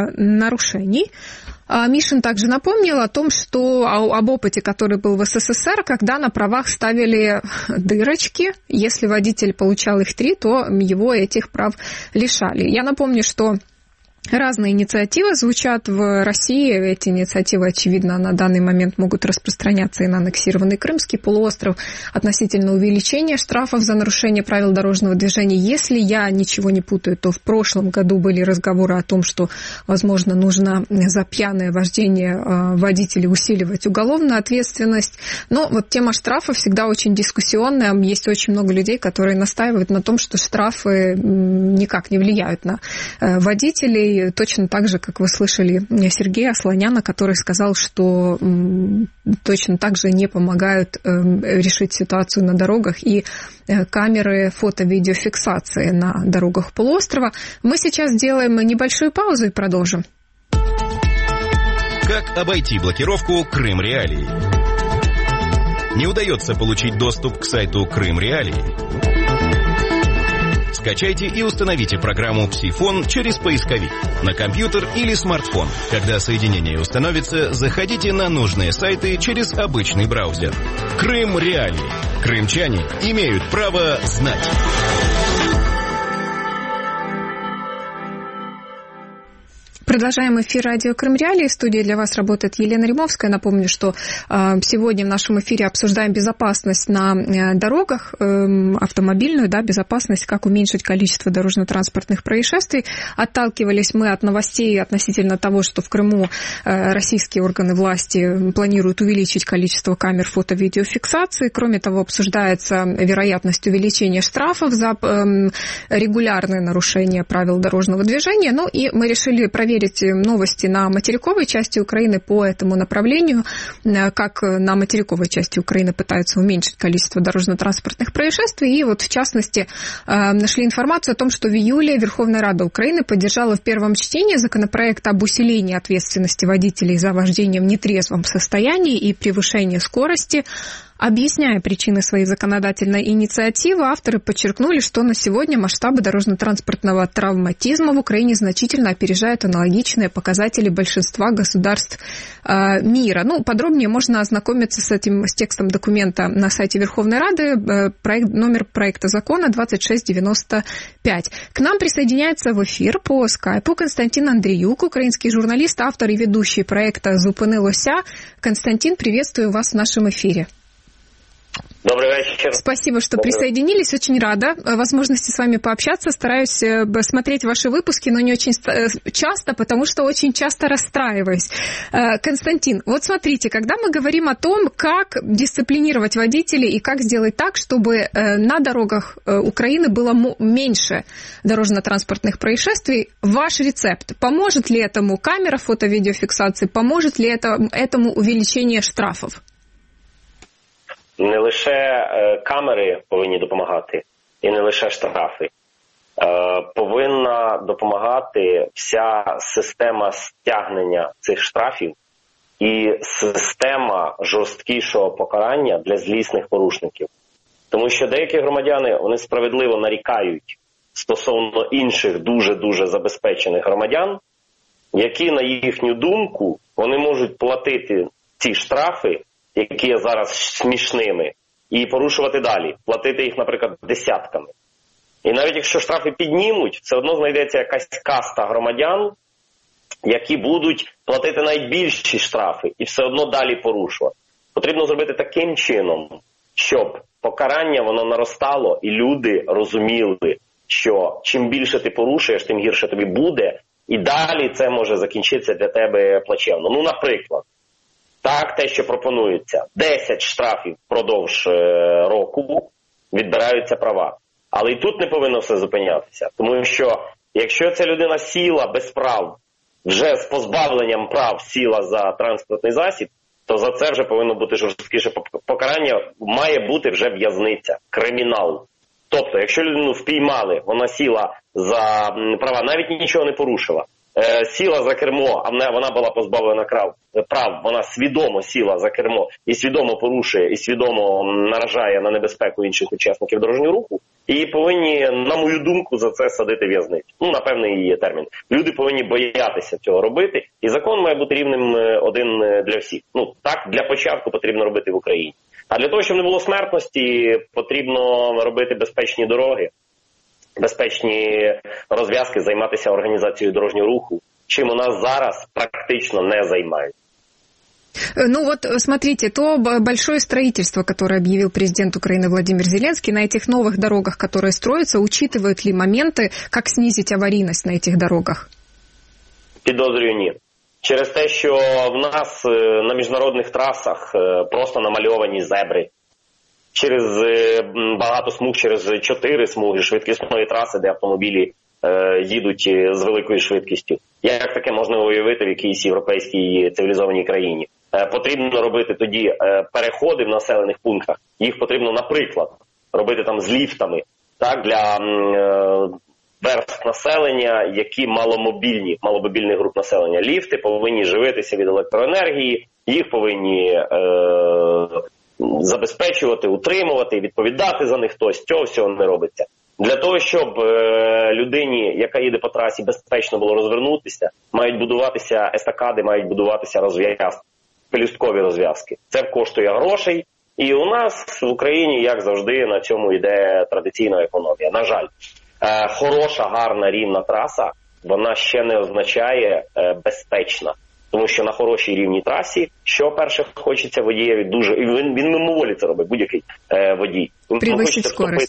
нарушений. Мишин также напомнил о том, что об опыте, который был в СССР, когда на правах ставили дырочки. Если водитель получал их 3, то его этих прав лишали. Я напомню, что разные инициативы звучат в России. Эти инициативы, очевидно, на данный момент могут распространяться и на аннексированный Крымский полуостров относительно увеличения штрафов за нарушение правил дорожного движения. Если я ничего не путаю, то в прошлом году были разговоры о том, что, возможно, нужно за пьяное вождение водителей усиливать уголовную ответственность. Но вот тема штрафов всегда очень дискуссионная. Есть очень много людей, которые настаивают на том, что штрафы никак не влияют на водителей. Точно так же, как вы слышали Сергея Асланяна, который сказал, что точно так же не помогают решить ситуацию на дорогах и камеры фото-видеофиксации на дорогах полуострова. Мы сейчас сделаем небольшую паузу и продолжим. Как обойти блокировку Крым Реалии? Не удается получить доступ к сайту Крым Реалии? Скачайте и установите программу «Псифон» через поисковик на компьютер или смартфон. Когда соединение установится, заходите на нужные сайты через обычный браузер. Крым Реалии. Крымчане имеют право знать. Продолжаем эфир радио «Крым Реалии». В студии для вас работает Елена Римовская. Напомню, что сегодня в нашем эфире обсуждаем безопасность на дорогах, автомобильную, безопасность, как уменьшить количество дорожно-транспортных происшествий. Отталкивались мы от новостей относительно того, что в Крыму российские органы власти планируют увеличить количество камер фото-видеофиксации. Кроме того, обсуждается вероятность увеличения штрафов за регулярное нарушение правил дорожного движения. Ну и мы решили проверить проверить новости на материковой части Украины по этому направлению, как на материковой части Украины пытаются уменьшить количество дорожно-транспортных происшествий. И вот, в частности, нашли информацию о том, что в июле Верховная Рада Украины поддержала в первом чтении законопроект об усилении ответственности водителей за вождение в нетрезвом состоянии и превышение скорости. Объясняя причины своей законодательной инициативы, авторы подчеркнули, что на сегодня масштабы дорожно-транспортного травматизма в Украине значительно опережают аналогичные показатели большинства государств мира. Подробнее можно ознакомиться с текстом документа на сайте Верховной Рады, номер проекта закона 2695. К нам присоединяется в эфир по скайпу Константин Андреюк, украинский журналист, автор и ведущий проекта «Зупини лося». Константин, приветствую вас в нашем эфире. Добрый вечер. Спасибо, что присоединились. Очень рада возможности с вами пообщаться. Стараюсь смотреть ваши выпуски, но не очень часто, потому что очень часто расстраиваюсь. Константин, вот смотрите, когда мы говорим о том, как дисциплинировать водителей и как сделать так, чтобы на дорогах Украины было меньше дорожно-транспортных происшествий, ваш рецепт, поможет ли этому камера фото-видеофиксации, поможет ли этому увеличение штрафов? Не лише камери повинні допомагати, і не лише штрафи. Повинна допомагати вся система стягнення цих штрафів і система жорсткішого покарання для злісних порушників. Тому що деякі громадяни, вони справедливо нарікають стосовно інших дуже-дуже забезпечених громадян, які, на їхню думку, вони можуть платити ці штрафи, які є зараз смішними, і порушувати далі, платити їх, наприклад, десятками. І навіть якщо штрафи піднімуть, все одно знайдеться якась каста громадян, які будуть платити найбільші штрафи і все одно далі порушувати. Потрібно зробити таким чином, щоб покарання воно наростало і люди розуміли, що чим більше ти порушуєш, тим гірше тобі буде, і далі це може закінчитися для тебе плачевно. Наприклад, так, те, що пропонується, 10 штрафів впродовж року відбираються права. Але і тут не повинно все зупинятися. Тому що, якщо ця людина сіла без прав, вже з позбавленням прав сіла за транспортний засіб, то за це вже повинно бути жорсткіше покарання, має бути вже в'язниця, кримінал. Тобто, якщо людину впіймали, вона сіла за права, навіть нічого не порушила, сіла за кермо, а вона була позбавлена прав, вона свідомо сіла за кермо і свідомо порушує, і свідомо наражає на небезпеку інших учасників дорожнього руху, і повинні, на мою думку, за це садити в'язницю. На певний є термін. Люди повинні боятися цього робити, і закон має бути рівним один для всіх. Так, для початку потрібно робити в Україні. А для того, щоб не було смертності, потрібно робити безпечні дороги, безпечні розв'язки, займатися організацією дорожнього руху, чим у нас зараз практично не займають. Смотрите, то большое строительство, которое объявил президент Украины Владимир Зеленский, на этих новых дорогах, которые строятся, учитывают ли моменты, как снизить аварийность на этих дорогах? Підозрюю, ні. Через те, що в нас на міжнародних трасах просто намальовані зебри. Через багато смуг, через 4 смуги швидкісної траси, де автомобілі їдуть з великою швидкістю. Як таке можна уявити в якійсь європейській цивілізованій країні? Потрібно робити тоді переходи в населених пунктах. Їх потрібно, наприклад, робити там з ліфтами, так, для верств населення, які маломобільних груп населення. Ліфти повинні живитися від електроенергії, їх повинні забезпечувати, утримувати, відповідати за них хтось. Цього всього не робиться. Для того, щоб людині, яка їде по трасі, безпечно було розвернутися, мають будуватися естакади, мають будуватися розв'язки, пелюсткові розв'язки. Це коштує грошей. І у нас в Україні, як завжди, на цьому йде традиційна економія. На жаль, хороша, гарна, рівна траса, вона ще не означає безпечна. Тому що на хорошій рівній трасі, що перше хочеться водієві дуже, і він мимоволі це робить, будь-який водій. Йому хочеться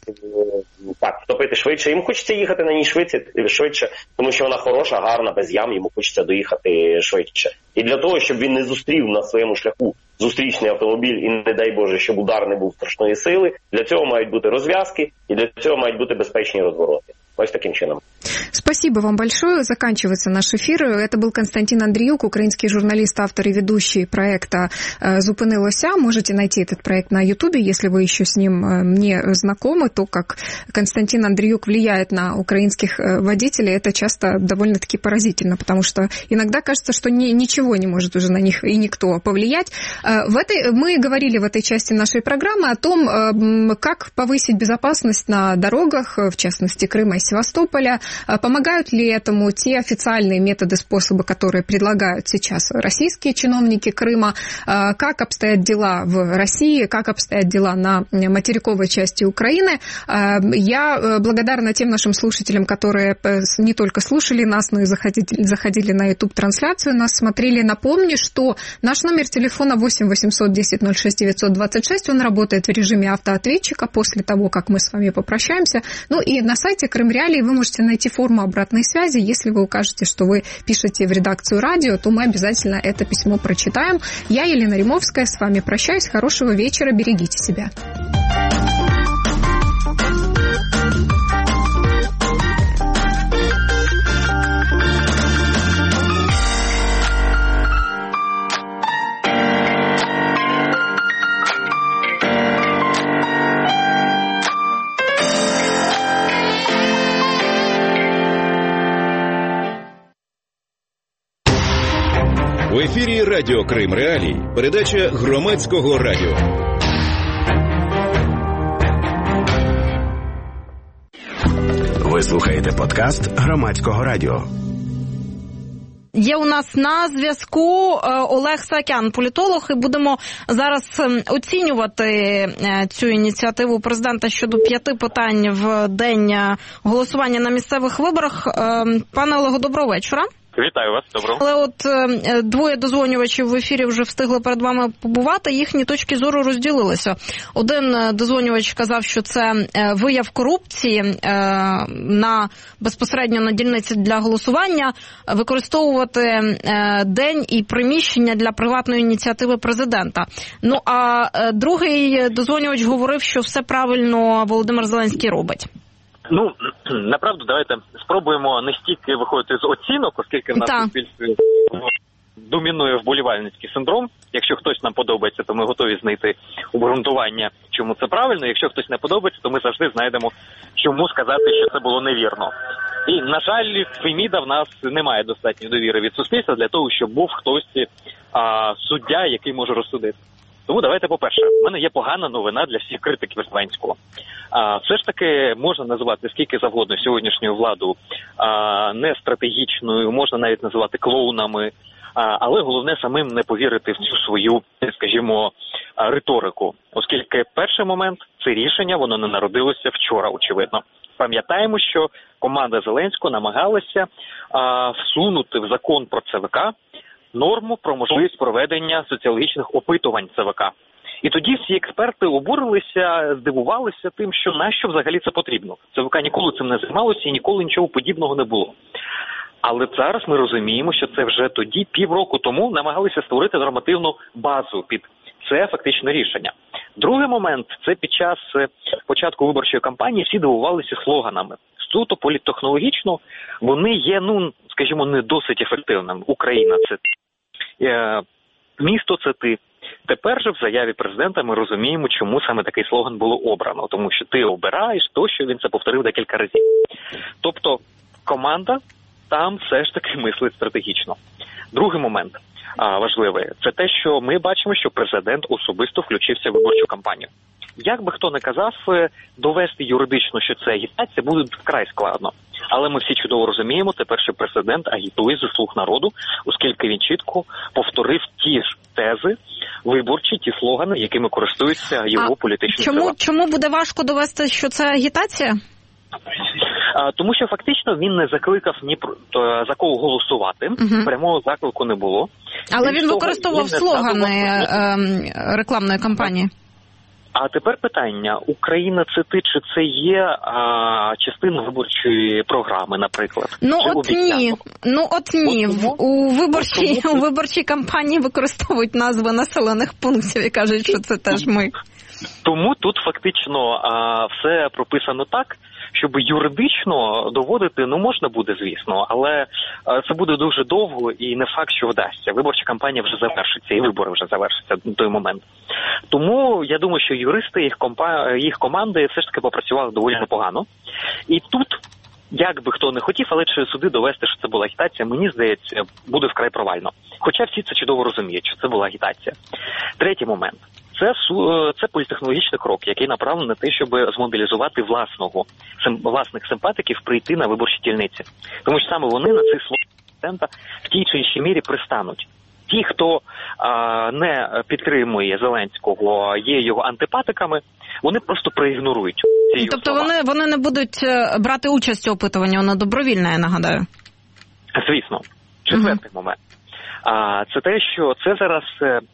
втопити швидше, йому хочеться їхати на ній швидше, тому що вона хороша, гарна, без ям, йому хочеться доїхати швидше. І для того, щоб він не зустрів на своєму шляху зустрічний автомобіль і, не дай Боже, щоб удар не був страшної сили, для цього мають бути розв'язки і для цього мають бути безпечні розвороти. Ось таким чином. Спасибо вам большое. Заканчивается наш эфир. Это был Константин Андріюк, украинский журналист, автор и ведущий проекта «Зупинилося». Можете найти этот проект на Ютубе, если вы еще с ним не знакомы. То, как Константин Андріюк влияет на украинских водителей, это часто довольно-таки поразительно, потому что иногда кажется, что ничего не может уже на них и никто повлиять. Мы говорили в этой части нашей программы о том, как повысить безопасность на дорогах, в частности Крыма и Севастополя. Помогают ли этому те официальные методы, способы, которые предлагают сейчас российские чиновники Крыма? Как обстоят дела в России? Как обстоят дела на материковой части Украины? Я благодарна тем нашим слушателям, которые не только слушали нас, но и заходили на YouTube-трансляцию, нас смотрели. Напомню, что наш номер телефона 8 800 10 06 926, он работает в режиме автоответчика после того, как мы с вами попрощаемся. Ну и на сайте Крым Реалии вы можете найти форму обратной связи. Если вы укажете, что вы пишете в редакцию радио, то мы обязательно это письмо прочитаем. Я, Елена Римовская, с вами прощаюсь. Хорошего вечера, берегите себя. В ефірі Радіо Крим Реалії. Передача громадського радіо. Ви слухаєте подкаст громадського радіо. Є у нас на зв'язку Олег Саакян, політолог, і будемо зараз оцінювати цю ініціативу президента щодо 5 питань в день голосування на місцевих виборах. Пане Олего, доброго вечора. Вітаю вас, доброго. Але от двоє дозвонювачів в ефірі вже встигли перед вами побувати, їхні точки зору розділилися. Один дозвонювач казав, що це вияв корупції безпосередньо на дільниці для голосування, використовувати день і приміщення для приватної ініціативи президента. Ну, а другий дозвонювач говорив, що все правильно Володимир Зеленський робить. Ну, направду, давайте спробуємо не стільки виходити з оцінок, оскільки в нас в суспільстві домінує вболівальницький синдром. Якщо хтось нам подобається, то ми готові знайти обґрунтування, чому це правильно. Якщо хтось не подобається, то ми завжди знайдемо, чому сказати, що це було невірно. І, на жаль, в Феміда в нас немає достатньої довіри від суспільства для того, щоб був хтось суддя, який може розсудити. Тому давайте, по-перше, в мене є погана новина для всіх критиків Зеленського. Все ж таки можна називати скільки завгодно сьогоднішню владу не стратегічною, можна навіть називати клоунами, але головне самим не повірити в цю свою, скажімо, риторику. Оскільки перший момент, це рішення, воно не народилося вчора, очевидно. Пам'ятаємо, що команда Зеленського намагалася всунути в закон про ЦВК норму про можливість проведення соціологічних опитувань ЦВК. І тоді всі експерти обурилися, здивувалися тим, що нащо взагалі це потрібно. ЦВК ніколи цим не займалося і ніколи нічого подібного не було. Але зараз ми розуміємо, що це вже тоді, півроку тому, намагалися створити нормативну базу під це фактичне рішення. Другий момент – це під час початку виборчої кампанії всі дивувалися слоганами. Суто політтехнологічно вони є, скажімо, не досить ефективними. Україна – це місто – це ти. Тепер же в заяві президента ми розуміємо, чому саме такий слоган було обрано. Тому що ти обираєш то, що він це повторив декілька разів. Тобто команда там все ж таки мислить стратегічно. Другий момент важливий – це те, що ми бачимо, що президент особисто включився в виборчу кампанію. Як би хто не казав, довести юридично, що це агітація, буде вкрай складно. Але ми всі чудово розуміємо тепер, що президент агітує зі слуг народу, оскільки він чітко повторив ті ж тези виборчі, ті слогани, якими користуються його політичні сили. Чому буде важко довести, що це агітація? Тому що фактично він не закликав ні за кого голосувати, прямого заклику не було. Але він використовував слогани рекламної кампанії. А тепер питання, Україна це ти, чи це є частина виборчої програми, наприклад? Ні. У виборчій кампанії використовують назви населених пунктів і кажуть, що це теж ми. Тому тут фактично все прописано так, щоб юридично доводити, можна буде, звісно, але це буде дуже довго і не факт, що вдасться. Виборча кампанія вже завершиться, і вибори вже завершаться на той момент. Тому я думаю, що юристи, їх команди все ж таки попрацювали доволі непогано. І тут, як би хто не хотів, але через суди довести, що це була агітація, мені здається, буде вкрай провально. Хоча всі це чудово розуміють, що це була агітація. Третій момент. Це політтехнологічний крок, який направлений на те, щоб змобілізувати власних симпатиків прийти на виборчі дільниці. Тому що саме вони на цих словах президента в тій чи іншій мірі пристануть. Ті, хто не підтримує Зеленського, є його антипатиками, вони просто проігнорують ці його тобто слова. вони не будуть брати участь у опитуванні, воно добровільне, я нагадаю. Звісно. Четвертий момент. Це те, що це зараз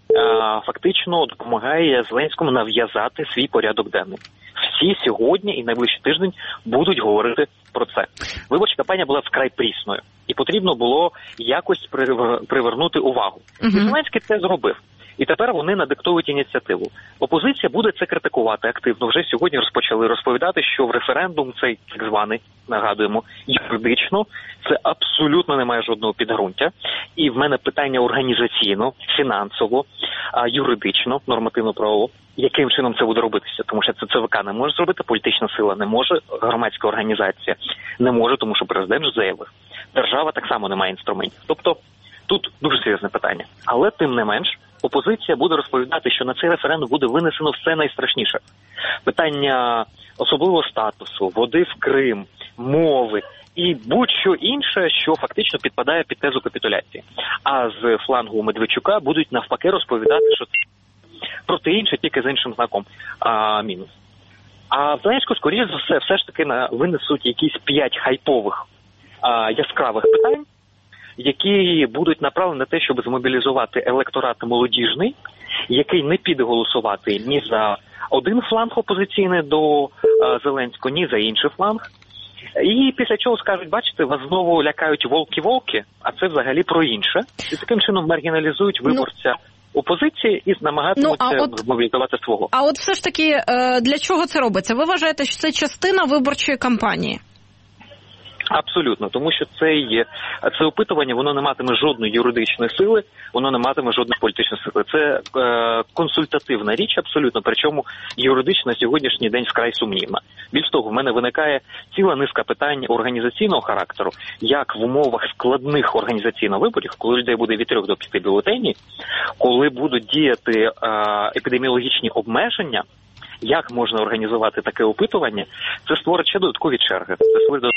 фактично допомагає Зеленському нав'язати свій порядок денний. Всі сьогодні і найближчий тиждень будуть говорити про це. Виборча кампанія була вкрай прісною, і потрібно було якось привернути увагу. І Зеленський це зробив. І тепер вони надиктують ініціативу. Опозиція буде це критикувати активно. Вже сьогодні розпочали розповідати, що в референдум цей так званий, нагадуємо, юридично, це абсолютно не має жодного підґрунтя. І в мене питання організаційно, фінансово, юридично, нормативно-правово, яким чином це буде робитися. Тому що це ЦВК не може зробити, політична сила не може, громадська організація не може, тому що президент ж заявив. Держава так само не має інструментів. Тобто тут дуже серйозне питання. Але тим не менш, опозиція буде розповідати, що на цей референдум буде винесено все найстрашніше. Питання особливого статусу, води в Крим, мови і будь-що інше, що фактично підпадає під тезу капітуляції. А з флангу Медведчука будуть навпаки розповідати, що це проти інше, тільки з іншим знаком мінус. А в Зеленську, скоріше за все ж таки винесуть якісь 5 хайпових яскравих питань, які будуть направлені на те, щоб змобілізувати електорат молодіжний, який не піде голосувати ні за один фланг опозиційний до Зеленського, ні за інший фланг. І після чого скажуть, бачите, вас знову лякають волки-волки, а це взагалі про інше. І таким чином маргіналізують виборця опозиції і намагатимуться змобілізувати свого. А от все ж таки, для чого це робиться? Ви вважаєте, що це частина виборчої кампанії? Абсолютно, тому що це опитування, воно не матиме жодної юридичної сили, воно не матиме жодної політичної сили. Це консультативна річ абсолютно, причому юридично на сьогоднішній день вкрай сумнівна. Більш того, в мене виникає ціла низка питань організаційного характеру, як в умовах складних організаційних виборів, коли людей буде від 3 до 5 бюлетенів, коли будуть діяти епідеміологічні обмеження, як можна організувати таке опитування, це створить ще додаткові черги, це створить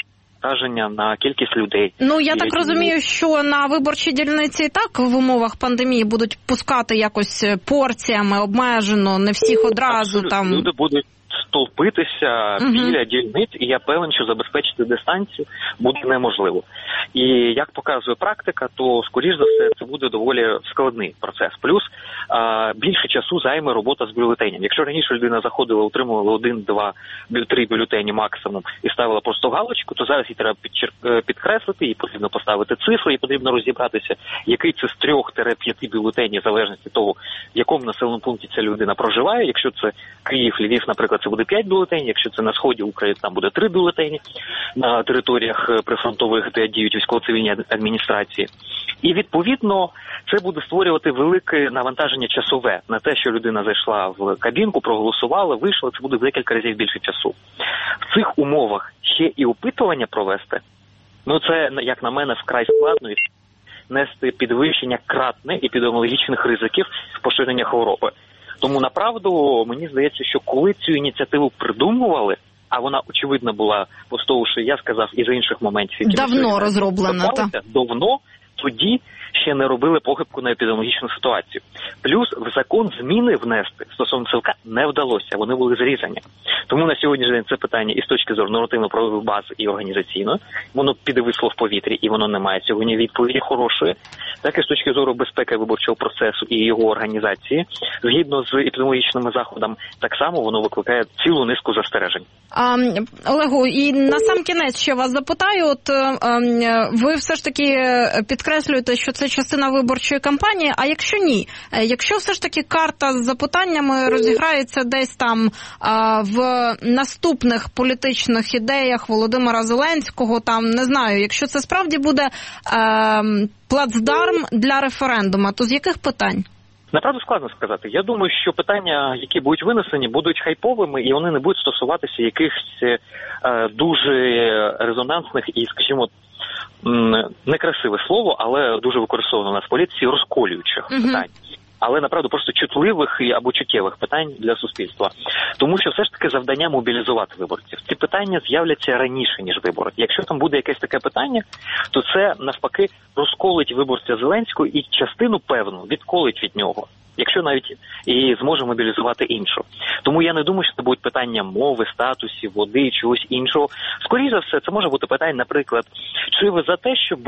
на кількість людей. Я так розумію, що на виборчій дільниці і так в умовах пандемії будуть пускати якось порціями, обмежено, не всіх одразу. Абсолютно. Люди будуть стовпитися біля дільниць, і я певен, що забезпечити дистанцію буде неможливо. І як показує практика, то, скоріш за все, це буде доволі складний процес. Плюс більше часу займе робота з бюлетенем. Якщо раніше людина заходила, отримувала 1, 2, 3 бюлетені максимум і ставила просто галочку, то зараз їй треба підкреслити, їй потрібно поставити цифри, їй потрібно розібратися, який це з 3-5 бюлетенів, в залежності від того, в якому населеному пункті ця людина проживає. Якщо це Київ, Львів, наприклад, це буде 5 бюлетенів, якщо це на сході України, там буде 3 бюлетені на територіях прифронтових, де діють військово-цивільні адміністрації. І, відповідно, це буде створювати велике навантаження часове на те, що людина зайшла в кабінку, проголосувала, вийшла, це буде в декілька разів більше часу. В цих умовах ще і опитування провести, це, як на мене, вкрай складно і нести підвищення кратне епідеміологічних ризиків поширення хвороби. Тому, направду, мені здається, що коли цю ініціативу придумували, а вона, очевидно, була, по того, що я сказав, із інших моментів, які давно розроблена, давно, тоді ще не робили похибку на епідеміологічну ситуацію. Плюс в закон зміни внести стосовно ЦВК не вдалося, вони були зрізані. Тому на сьогоднішній день це питання і з точки зору нормативно-правової бази, і організаційної, воно підвисло в повітрі, і воно не має сьогодні відповіді хорошої, так і з точки зору безпеки виборчого процесу і його організації, згідно з епідеміологічними заходами, так само воно викликає цілу низку застережень. Олегу, і на сам кінець ще вас запитаю, ви все ж таки підкреслюєте, підкреслюєте, що це частина виборчої кампанії, а якщо ні? Якщо все ж таки карта з запитаннями розіграється десь там в наступних політичних ідеях Володимира Зеленського, там, не знаю, якщо це справді буде плацдарм для референдуму, то з яких питань? Направду складно сказати. Я думаю, що питання, які будуть винесені, будуть хайповими, і вони не будуть стосуватися якихось дуже резонансних і, скажімо, некрасиве слово, але дуже використовано у нас в політиці, розколюючих питань. Але, направду, просто чутливих або чуттєвих питань для суспільства. Тому що все ж таки завдання мобілізувати виборців. Ці питання з'являться раніше, ніж вибори. Якщо там буде якесь таке питання, то це, навпаки, розколить виборця Зеленського і частину, певну, відколить від нього. Якщо навіть і зможе мобілізувати іншу. Тому я не думаю, що це будуть питання мови, статусів, води, чогось іншого. Скоріше за все, це може бути питання, наприклад, чи ви за те, щоб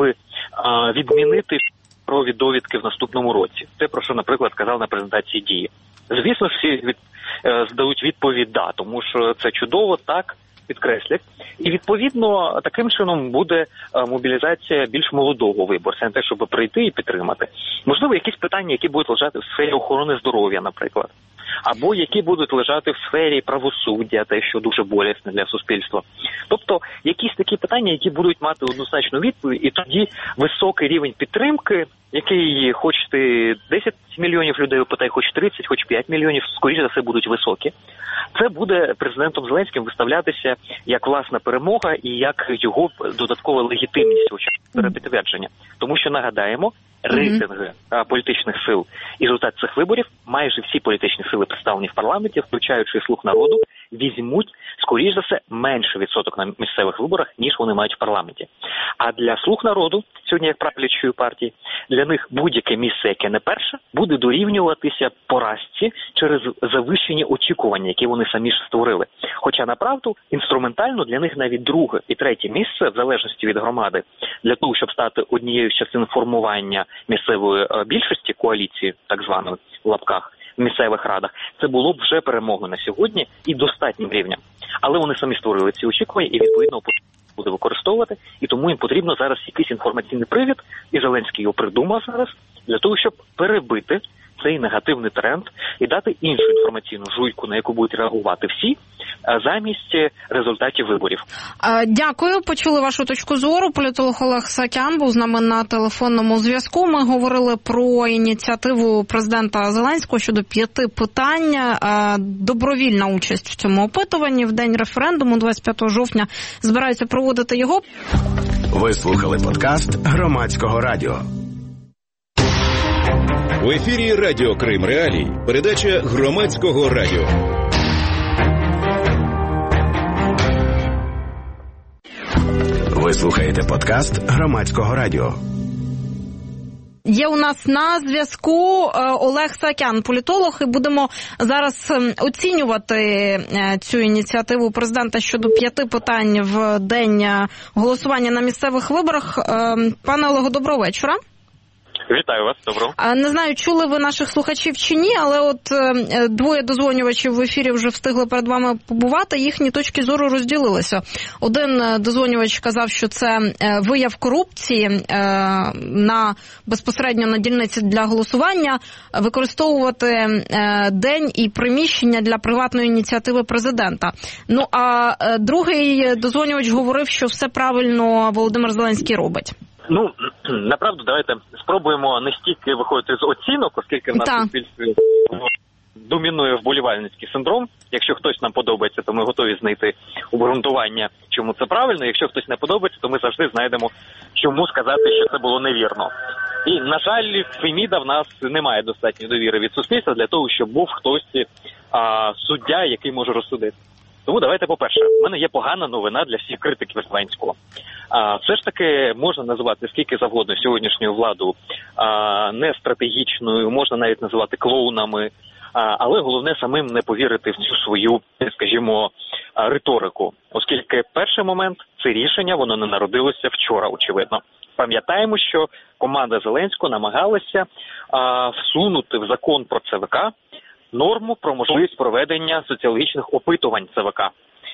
відмінити про довідки в наступному році. Те, про що, наприклад, сказав на презентації «Дії». Звісно, всі здадуть відповідь «да», тому що це чудово, так, підкреслять. І, відповідно, таким чином буде мобілізація більш молодого виборця, не те, щоб прийти і підтримати. Можливо, якісь питання, які будуть лежати в сфері охорони здоров'я, наприклад. Або які будуть лежати в сфері правосуддя, те, що дуже болісне для суспільства. Тобто, якісь такі питання, які будуть мати однозначну відповідь, і тоді високий рівень підтримки, який хоч ти 10 мільйонів людей опитай, хоч 30, хоч 5 мільйонів, скоріше за все будуть високі. Це буде президентом Зеленським виставлятися як власна перемога і як його додаткова легітимність у час підтвердження. Тому що, нагадаємо, рейтинги політичних сил і результат цих виборів, майже всі політичні сили, представлені в парламенті, включаючи «Слуг народу», візьмуть, скоріш за все, менший відсоток на місцевих виборах, ніж вони мають в парламенті. А для «Слуг народу», сьогодні як правлячої партії, для них будь-яке місце, яке не перше, буде дорівнюватися поразці через завищені очікування, які вони самі ж створили. Хоча, направду, інструментально для них навіть друге і третє місце, в залежності від громади, для того, щоб стати однією з частин формування місцевої більшості, коаліції, так званої, в лапках, в місцевих радах, це було б вже перемогою на сьогодні і достатнім рівнем. Але вони самі створили ці очікування і, відповідно, буде використовувати, і тому їм потрібно зараз якийсь інформаційний привід, і Зеленський його придумав зараз, для того, щоб перебити цей негативний тренд і дати іншу інформаційну жуйку, на яку будуть реагувати всі, замість результатів виборів. Дякую, почули вашу точку зору. Політолог Олег Саакян був з нами на телефонному зв'язку. Ми говорили про ініціативу президента Зеленського щодо 5 питань. Добровільна участь в цьому опитуванні в день референдуму, 25 жовтня, збираються проводити його. Ви слухали подкаст Громадського радіо. В ефірі Радіо Крим Реалій. Передача Громадського радіо. Ви слухаєте подкаст Громадського радіо. Є у нас на зв'язку Олег Саакян, політолог, і будемо зараз оцінювати цю ініціативу президента щодо 5 питань в день голосування на місцевих виборах. Пане Олего, доброго вечора. Вітаю вас, добро. Не знаю, чули ви наших слухачів чи ні, але от двоє дозвонювачів в ефірі вже встигли перед вами побувати, їхні точки зору розділилися. Один дозвонювач казав, що це вияв корупції безпосередньо на дільниці для голосування, використовувати день і приміщення для приватної ініціативи президента. Ну, а другий дозвонювач говорив, що все правильно Володимир Зеленський робить. Ну, направду, давайте спробуємо не стільки виходити з оцінок, оскільки в нас в суспільстві домінує вболівальницький синдром. Якщо хтось нам подобається, то ми готові знайти обґрунтування, чому це правильно. Якщо хтось не подобається, то ми завжди знайдемо, чому сказати, що це було невірно. І, на жаль, в Феміда в нас немає достатньої довіри від суспільства для того, щоб був хтось суддя, який може розсудити. Тому давайте, по-перше, в мене є погана новина для всіх критиків Зеленського. Все ж таки можна називати скільки завгодно сьогоднішню владу не стратегічною, можна навіть називати клоунами, але головне самим не повірити в цю свою, скажімо, риторику. Оскільки перший момент, це рішення, воно не народилося вчора, очевидно. Пам'ятаємо, що команда Зеленського намагалася всунути в закон про ЦВК норму про можливість проведення соціологічних опитувань ЦВК.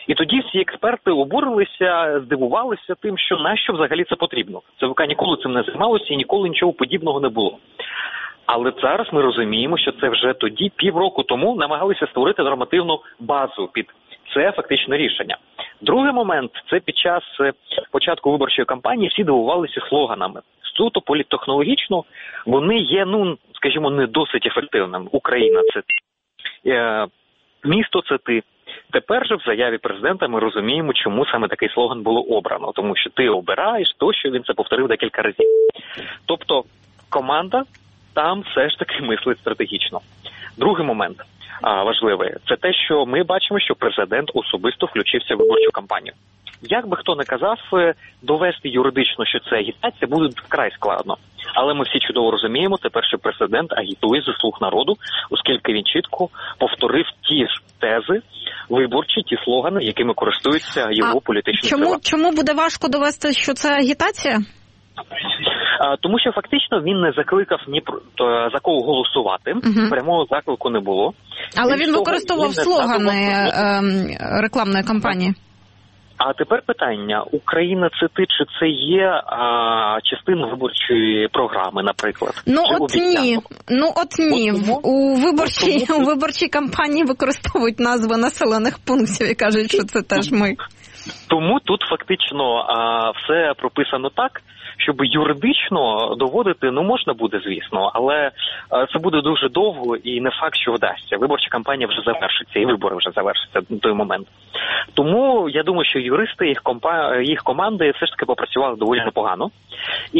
І тоді всі експерти обурилися, здивувалися тим, що нащо взагалі це потрібно. ЦВК ніколи цим не займалося і ніколи нічого подібного не було. Але зараз ми розуміємо, що це вже тоді, півроку тому, намагалися створити нормативну базу під це фактичне рішення. Другий момент – це під час початку виборчої кампанії всі дивувалися слоганами. Суто політтехнологічно вони є, скажімо, не досить ефективними. Україна – це ти. Місто – це ти. Тепер же в заяві президента ми розуміємо, чому саме такий слоган було обрано. Тому що ти обираєш то, що він це повторив декілька разів. Тобто команда там все ж таки мислить стратегічно. Другий момент важливий – це те, що ми бачимо, що президент особисто включився в виборчу кампанію. Як би хто не казав, довести юридично, що це агітація, буде вкрай складно. Але ми всі чудово розуміємо тепер, що президент агітує за слух народу, оскільки він чітко повторив ті ж тези виборчі, ті слогани, якими користуються його політичні сили. Чому буде важко довести, що це агітація? Тому що фактично він не закликав ні за кого голосувати, прямого заклику не було. Але він використовував слогани рекламної кампанії. А тепер питання, Україна це ти, чи це є частина виборчої програми, наприклад? От ні. У виборчій кампанії використовують назви населених пунктів і кажуть, що це теж ми. Тому тут фактично все прописано так, щоб юридично доводити, можна буде, звісно, але це буде дуже довго і не факт, що вдасться. Виборча кампанія вже завершиться, і вибори вже завершаться на той момент. Тому я думаю, що юристи, їх команди все ж таки попрацювали доволі непогано.